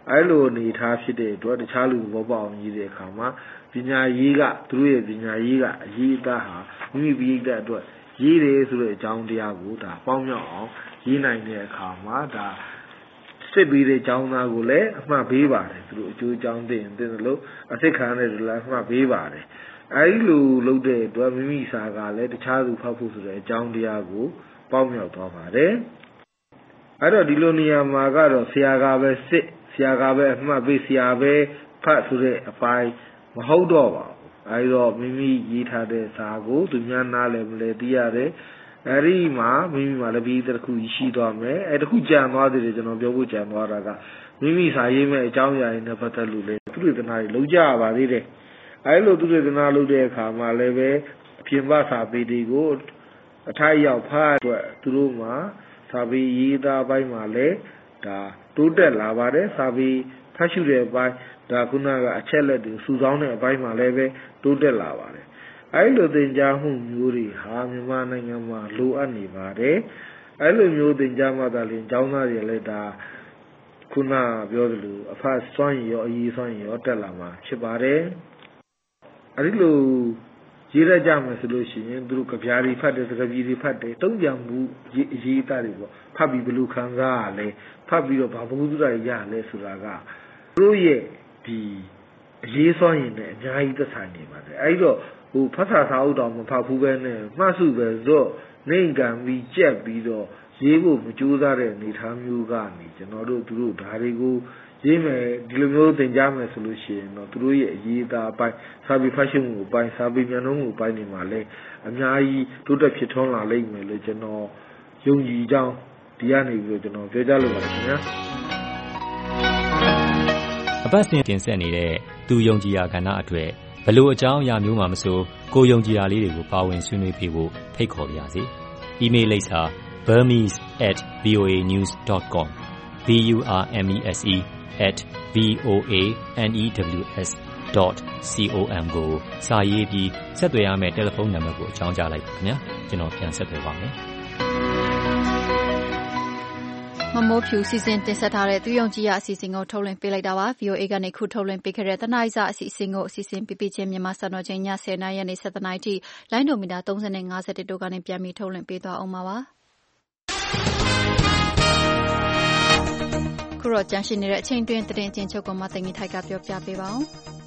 အဲလိုအနေထားဖြစ်တဲ့အတွက်တခြားလူဘောပေါအောင်ရေးတဲ့အခါမှာပညာရေးကသူတို့ရဲ့ပညာရေးကအရေးအသားဟာမိမိပြည်တဲ့အတွက်ရေးတယ်ဆိုတဲ့အကြောင်းတရားကိုဒါပေါင်းမြောက်အောင်ရေးနိုင်တဲ့အခါမှာဒါစစ်ပြီးတဲ့အကြောင်းသားကိုလည်းအမှတ်ပေးပါတယ်သူတို့အကျိုးအကြောင်းသိရင်သိတယ်လို့အစစ်ခံတဲ့လူလည်းအမှတ်ပေးပါတယ်အဲဒီလိုလုပ်တဲ့အတွက်မိမိစာကလည်းတခြားသူဖတ်ဖို့ဆိုတဲ့အကြောင်းတရားကိုပေါင်းမြောက်သွားပါတယ်အဲ့တော့ဒီလိုနေရာမှာကတော့ဆရာကပဲစစ်ဆရာကပဲအမှတ်ပေးဆရာပဲဖတ်ဆိုတဲ့အပိုင်းမဟုတ်တော့ပါဘူးအဲဒီတော့မိမိရေးထားတဲ့စာကိုသူများနားလည်းမလဲသိရတယ်အဲဒီမှာမိမိမှာလည်းပြီးတစ်ခုရှိသွားမယ်အဲတစ်ခုကြံသွားသေးတယ်ကျွန်တော်ပြောဖို့ကြံသွားတာကမိမိစာရေးမဲ့အကြောင်းအရာတွေနဲ့ပတ်သက်လို့လေသူတွေတနာတွေလုံးကြပါသေးတယ်အဲလိုသူတွေတနာလုပ်တဲ့အခါမှာလည်းပဲအပြင်ပစာပေတွေကိုအထိုက်ရောက်ဖတ်အတွက်သူတို့မှာစာပေရေးသားပိုင်းမှာလည်းဒါတိုးတက်လာပါတယ်စာပေဖတ်ရှုတဲ့အပိုင်းဒါခုနကအချက်လက်တွေစုဆောင်းတဲ့အပိုင်းမှာလည်းပဲတိုးတက်လာပါတယ်အဲလိုသင်ကြားမှုမျိုးတွေဟာမြန်မာနိုင်ငံမှာလိုအပ်နေပါတယ်အဲလိုမျိုးသင်ကြားမှသာလျှင်ကျောင်းသားတွေလည်းဒါခုနပြောသလိုအဖတ်စွမ်းရည်ရောအရေးစွမ်းရည်ရောတက်လာမှာဖြစ်ပါတယ်အဲဒီလိုရေးရကြမယ်ဆိုလို့ရှိရင်သူတို့ကြပြားတွေဖတ်တယ်စကားပြေတွေဖတ်တယ်တုံ့ပြန်မှုအရေးအသားတွေပေါ့ဖတ်ပြီးဘယ်လိုခံစားရလဲဖတ်ပြီးတော့ဘာဘုဒ္ဓရရလဲဆိုတာကသူတို့ရဲ့ဒီအရေးစွမ်းရည်နဲ့အများကြီးသက်ဆိုင်နေပါတယ်အဲဒီတော့ဟိုဖတ်စာစာအုပ်တော်မဖတ်ဘူးပဲနဲ့မှတ်စုပဲဆိုနေကံပြီးကြက်ပြီးတော့ရေးဖို့မကြိုးစားတဲ့အနေထားမျိုးကနေကျွန်တော်တို့သူတို့ဓာတ်တွေကိုရေးမယ်ဒီလိုမျိုးသင်ကြားမယ်ဆိုလို့ရှိရင်တော့သူတို့ရဲ့အရေးအသားအပိုင်းစာပေဖတ်ရှုမှုအပိုင်းစာပေဉာဏ်မှုအပိုင်းတွေမှာလည်းအများကြီးတိုးတက်ဖြစ်ထွန်းလာလိမ့်မယ်လို့ကျွန်တော်ယုံကြည်ကြောင်းဒီကနေပြီးတော့ကျွန်တော်ပြောကြားလိုပါတယ်ခင်ဗျာအပတ်စဉ်တင်ဆက်နေတဲ့သူယုံကြည်ရာကဏ္ဍအတွက်ဘလို့အကြောင်းအရာမျိုးမှမဆိုကိုယုံကြည်ရာလေးတွေကိုပါဝင်ဆွေးနွေးပေးဖို့ဖိတ်ခေါ်ပါရစေ။ email လိပ်စာ burmese at v o a news dot com b u r m e s e at v o a news dot com ကိုစာရေးပြီးဆက်သွယ်ရမယ့်တယ်လီဖုန်းနံပါတ်ကိုအကြောင်းကြားလိုက်ပါခင်ဗျာကျွန်တော်ပြန်ဆက်သွယ်ပါမယ်မမိုးဖြူစီစဉ်တင်ဆက်ထားတဲ့သူယုံကြည်ရအစီအစဉ်ကိုထုတ်လွှင့်ပေးလိုက်တာပါ V O A ကနေခုထုတ်လွှင့်ပေးခဲ့တဲ့တနားရီစာအစီအစဉ်ကိုအစီအစဉ်ပြပြချင်းမြန်မာစံတော်ချိန်ညဆယ်နာရီရက်နေ့၁၇နာရီထိလိုင်းဒိုမီတာ၃၀နဲ့၅၁တို့ကနေပြန်ပြီးထုတ်လွှင့်ပေးသွားအောင်ပါပါခုတော့ကြန့်ရှိနေတဲ့အချိန်တွင်းသတင်းချင်းချုပ်ကမှတင်ကြီးထိုက်ကပြောပြပေးပါအောင်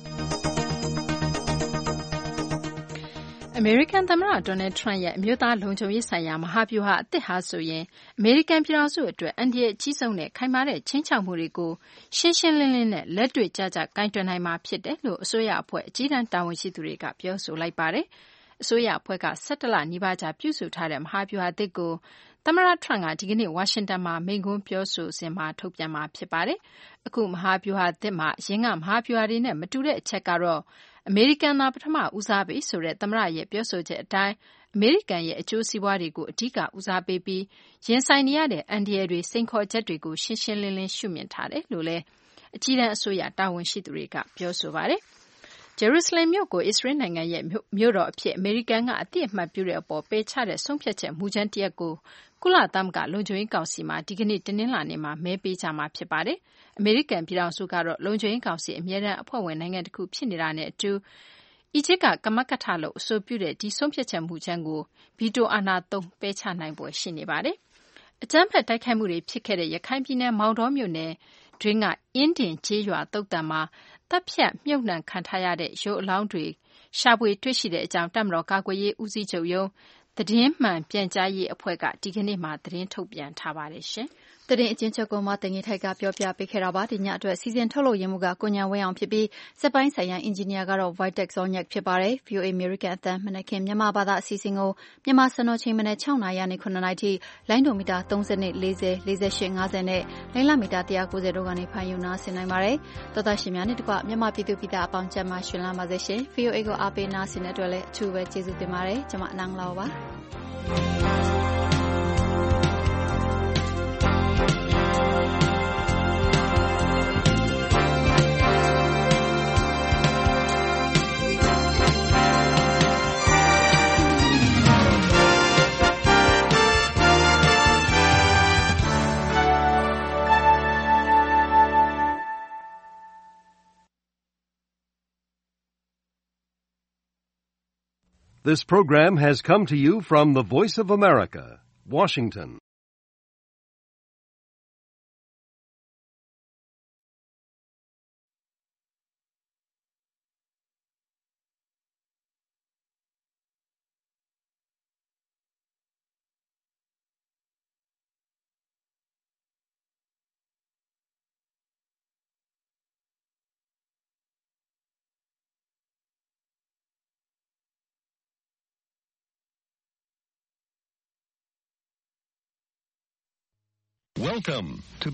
အမေရိကန်သမ္မတဒေါ်နယ်ထရန့်ရဲ့အမျိုးသားလုံခြုံရေးဆိုင်ရာမဟာဗျူဟာအသစ်ဟာဆိုရင်အမေရိကန်ပြည်ထောင်စုအတွက်အန္တရာယ်အကြီးဆုံးနဲ့ခိုင်မာတဲ့ခြိမ်းခြောက်မှုတွေကိုရှင်းရှင်းလင်းလင်းနဲ့လက်တွေ့ကျကျကိုင်တွယ်နိုင်မှာဖြစ်တယ်လို့အစိုးရအဖွဲ့အကြီးတန်းတာဝန်ရှိသူတွေကပြောဆိုလိုက်ပါတယ်။အစိုးရအဖွဲ့က၁၁လနီးပါးကြာပြုစုထားတဲ့မဟာဗျူဟာအသစ်ကိုသမ္မတထရန့်ကဒီကနေ့ဝါရှင်တန်မှာမိန့်ခွန်းပြောဆိုစဉ်မှာထုတ်ပြန်မှာဖြစ်ပါတယ်။အခုမဟာဗျူဟာအသစ်မှာအရင်ကမဟာဗျူဟာတွေနဲ့မတူတဲ့အချက်ကတော့အမေရိကန်သာပထမဦးစားပေးဆိုတဲ့သမ္မတရဲ့ပြောဆိုချက်အတိုင်းအမေရိကန်ရဲ့အကျိုးစီးပွားတွေကိုအဓိကဦးစားပေးပြီးရင်ဆိုင်နေရတဲ့အန္တရာယ်တွေစိန်ခေါ်ချက်တွေကိုရှင်းရှင်းလင်းလင်းရှုမြင်ထားတယ်လို့လည်းအကြီးတန်းအစိုးရတာဝန်ရှိသူတွေကပြောဆိုပါတယ်။ဂျေရုဆလင်မြို့ကိုအစ္စရေးနိုင်ငံရဲ့မြို့တော်အဖြစ်အမေရိကန်ကအသိအမှတ်ပြုတဲ့အပေါ်ပယ်ချတဲ့ဆုံးဖြတ်ချက်မူကြမ်းတရပ်ကိုကုလသမဂ္ဂလုံခြုံရေးကောင်စီမှာဒီကနေ့တနင်္လာနေ့မှာမဲပေးကြမှာဖြစ်ပါတယ်။အမေရိကန်ပြည်ထောင်စုကတော့လုံခြုံရေးကောင်စီအမြဲတမ်းအဖွဲ့ဝင်နိုင်ငံတစ်ခုဖြစ်နေတာနဲ့အတူအီဂျစ်ကကမကထလို့အဆိုပြုတဲ့ဒီဆုံးဖြတ်ချက်မူကြမ်းကိုဗီတိုအာဏာသုံးပယ်ချနိုင်ပွဲရှိနေပါတယ်။အကြမ်းဖက်တိုက်ခိုက်မှုတွေဖြစ်ခဲ့တဲ့ရခိုင်ပြည်နယ်မောင်တောမြို့နယ်တွင်းကအင်းတင်ကျေးရွာတုတ်တံမှာတပ်ဖြတ်မြုပ်နှံခံထားရတဲ့ရုပ်အလောင်းတွေရှာဖွေတွေ့ရှိတဲ့အကြောင်းတပ်မတော်ကာကွယ်ရေးဦးစီးချုပ်ရုံးသတင်းမှန်ပြန်ကြားရေးအဖွဲ့ကဒီကနေ့မှသတင်းထုတ်ပြန်ထားပါတယ်ရှင်။သတင်းအချင်းချုပ်ကမှတင်ကြီးထိုက်ကပြောပြပေးခဲ့တာပါဒီညအတွက်စီစဉ်ထုတ်လို့ရမှုကကိုညာဝင်းအောင်ဖြစ်ပြီးစက်ပိုင်းဆိုင်ရာအင်ဂျင်နီယာကတော့ Vitek Zonyak ဖြစ်ပါတယ် V O A American အသံမနက်ခင်းမြန်မာဘာသာအစီအစဉ်ကိုမြန်မာစံတော်ချိန်မနေ့၆နာရီနဲ့9နာရီထိလိုင်းဒိုမီတာ၃၀နဲ့၄၀ ၄၈ ၅၀နဲ့လိုင်းလမီတာ၁၉၀တို့ကနေဖန်ယူနာဆင်နိုင်ပါတယ်တော်တော်ရှင်များနဲ့တကွမြန်မာပြည်သူပြည်သားအပေါင်းကျမ်းမာရှင်လန်းပါစေရှင် V O A ကိုအားပေးနာဆင်တဲ့အတွက်လည်းအထူးပဲကျေးဇူးတင်ပါတယ်ကျွန်မအနန်းလောက်ပါ This program has come to you from the Voice of America, Washington. Welcome to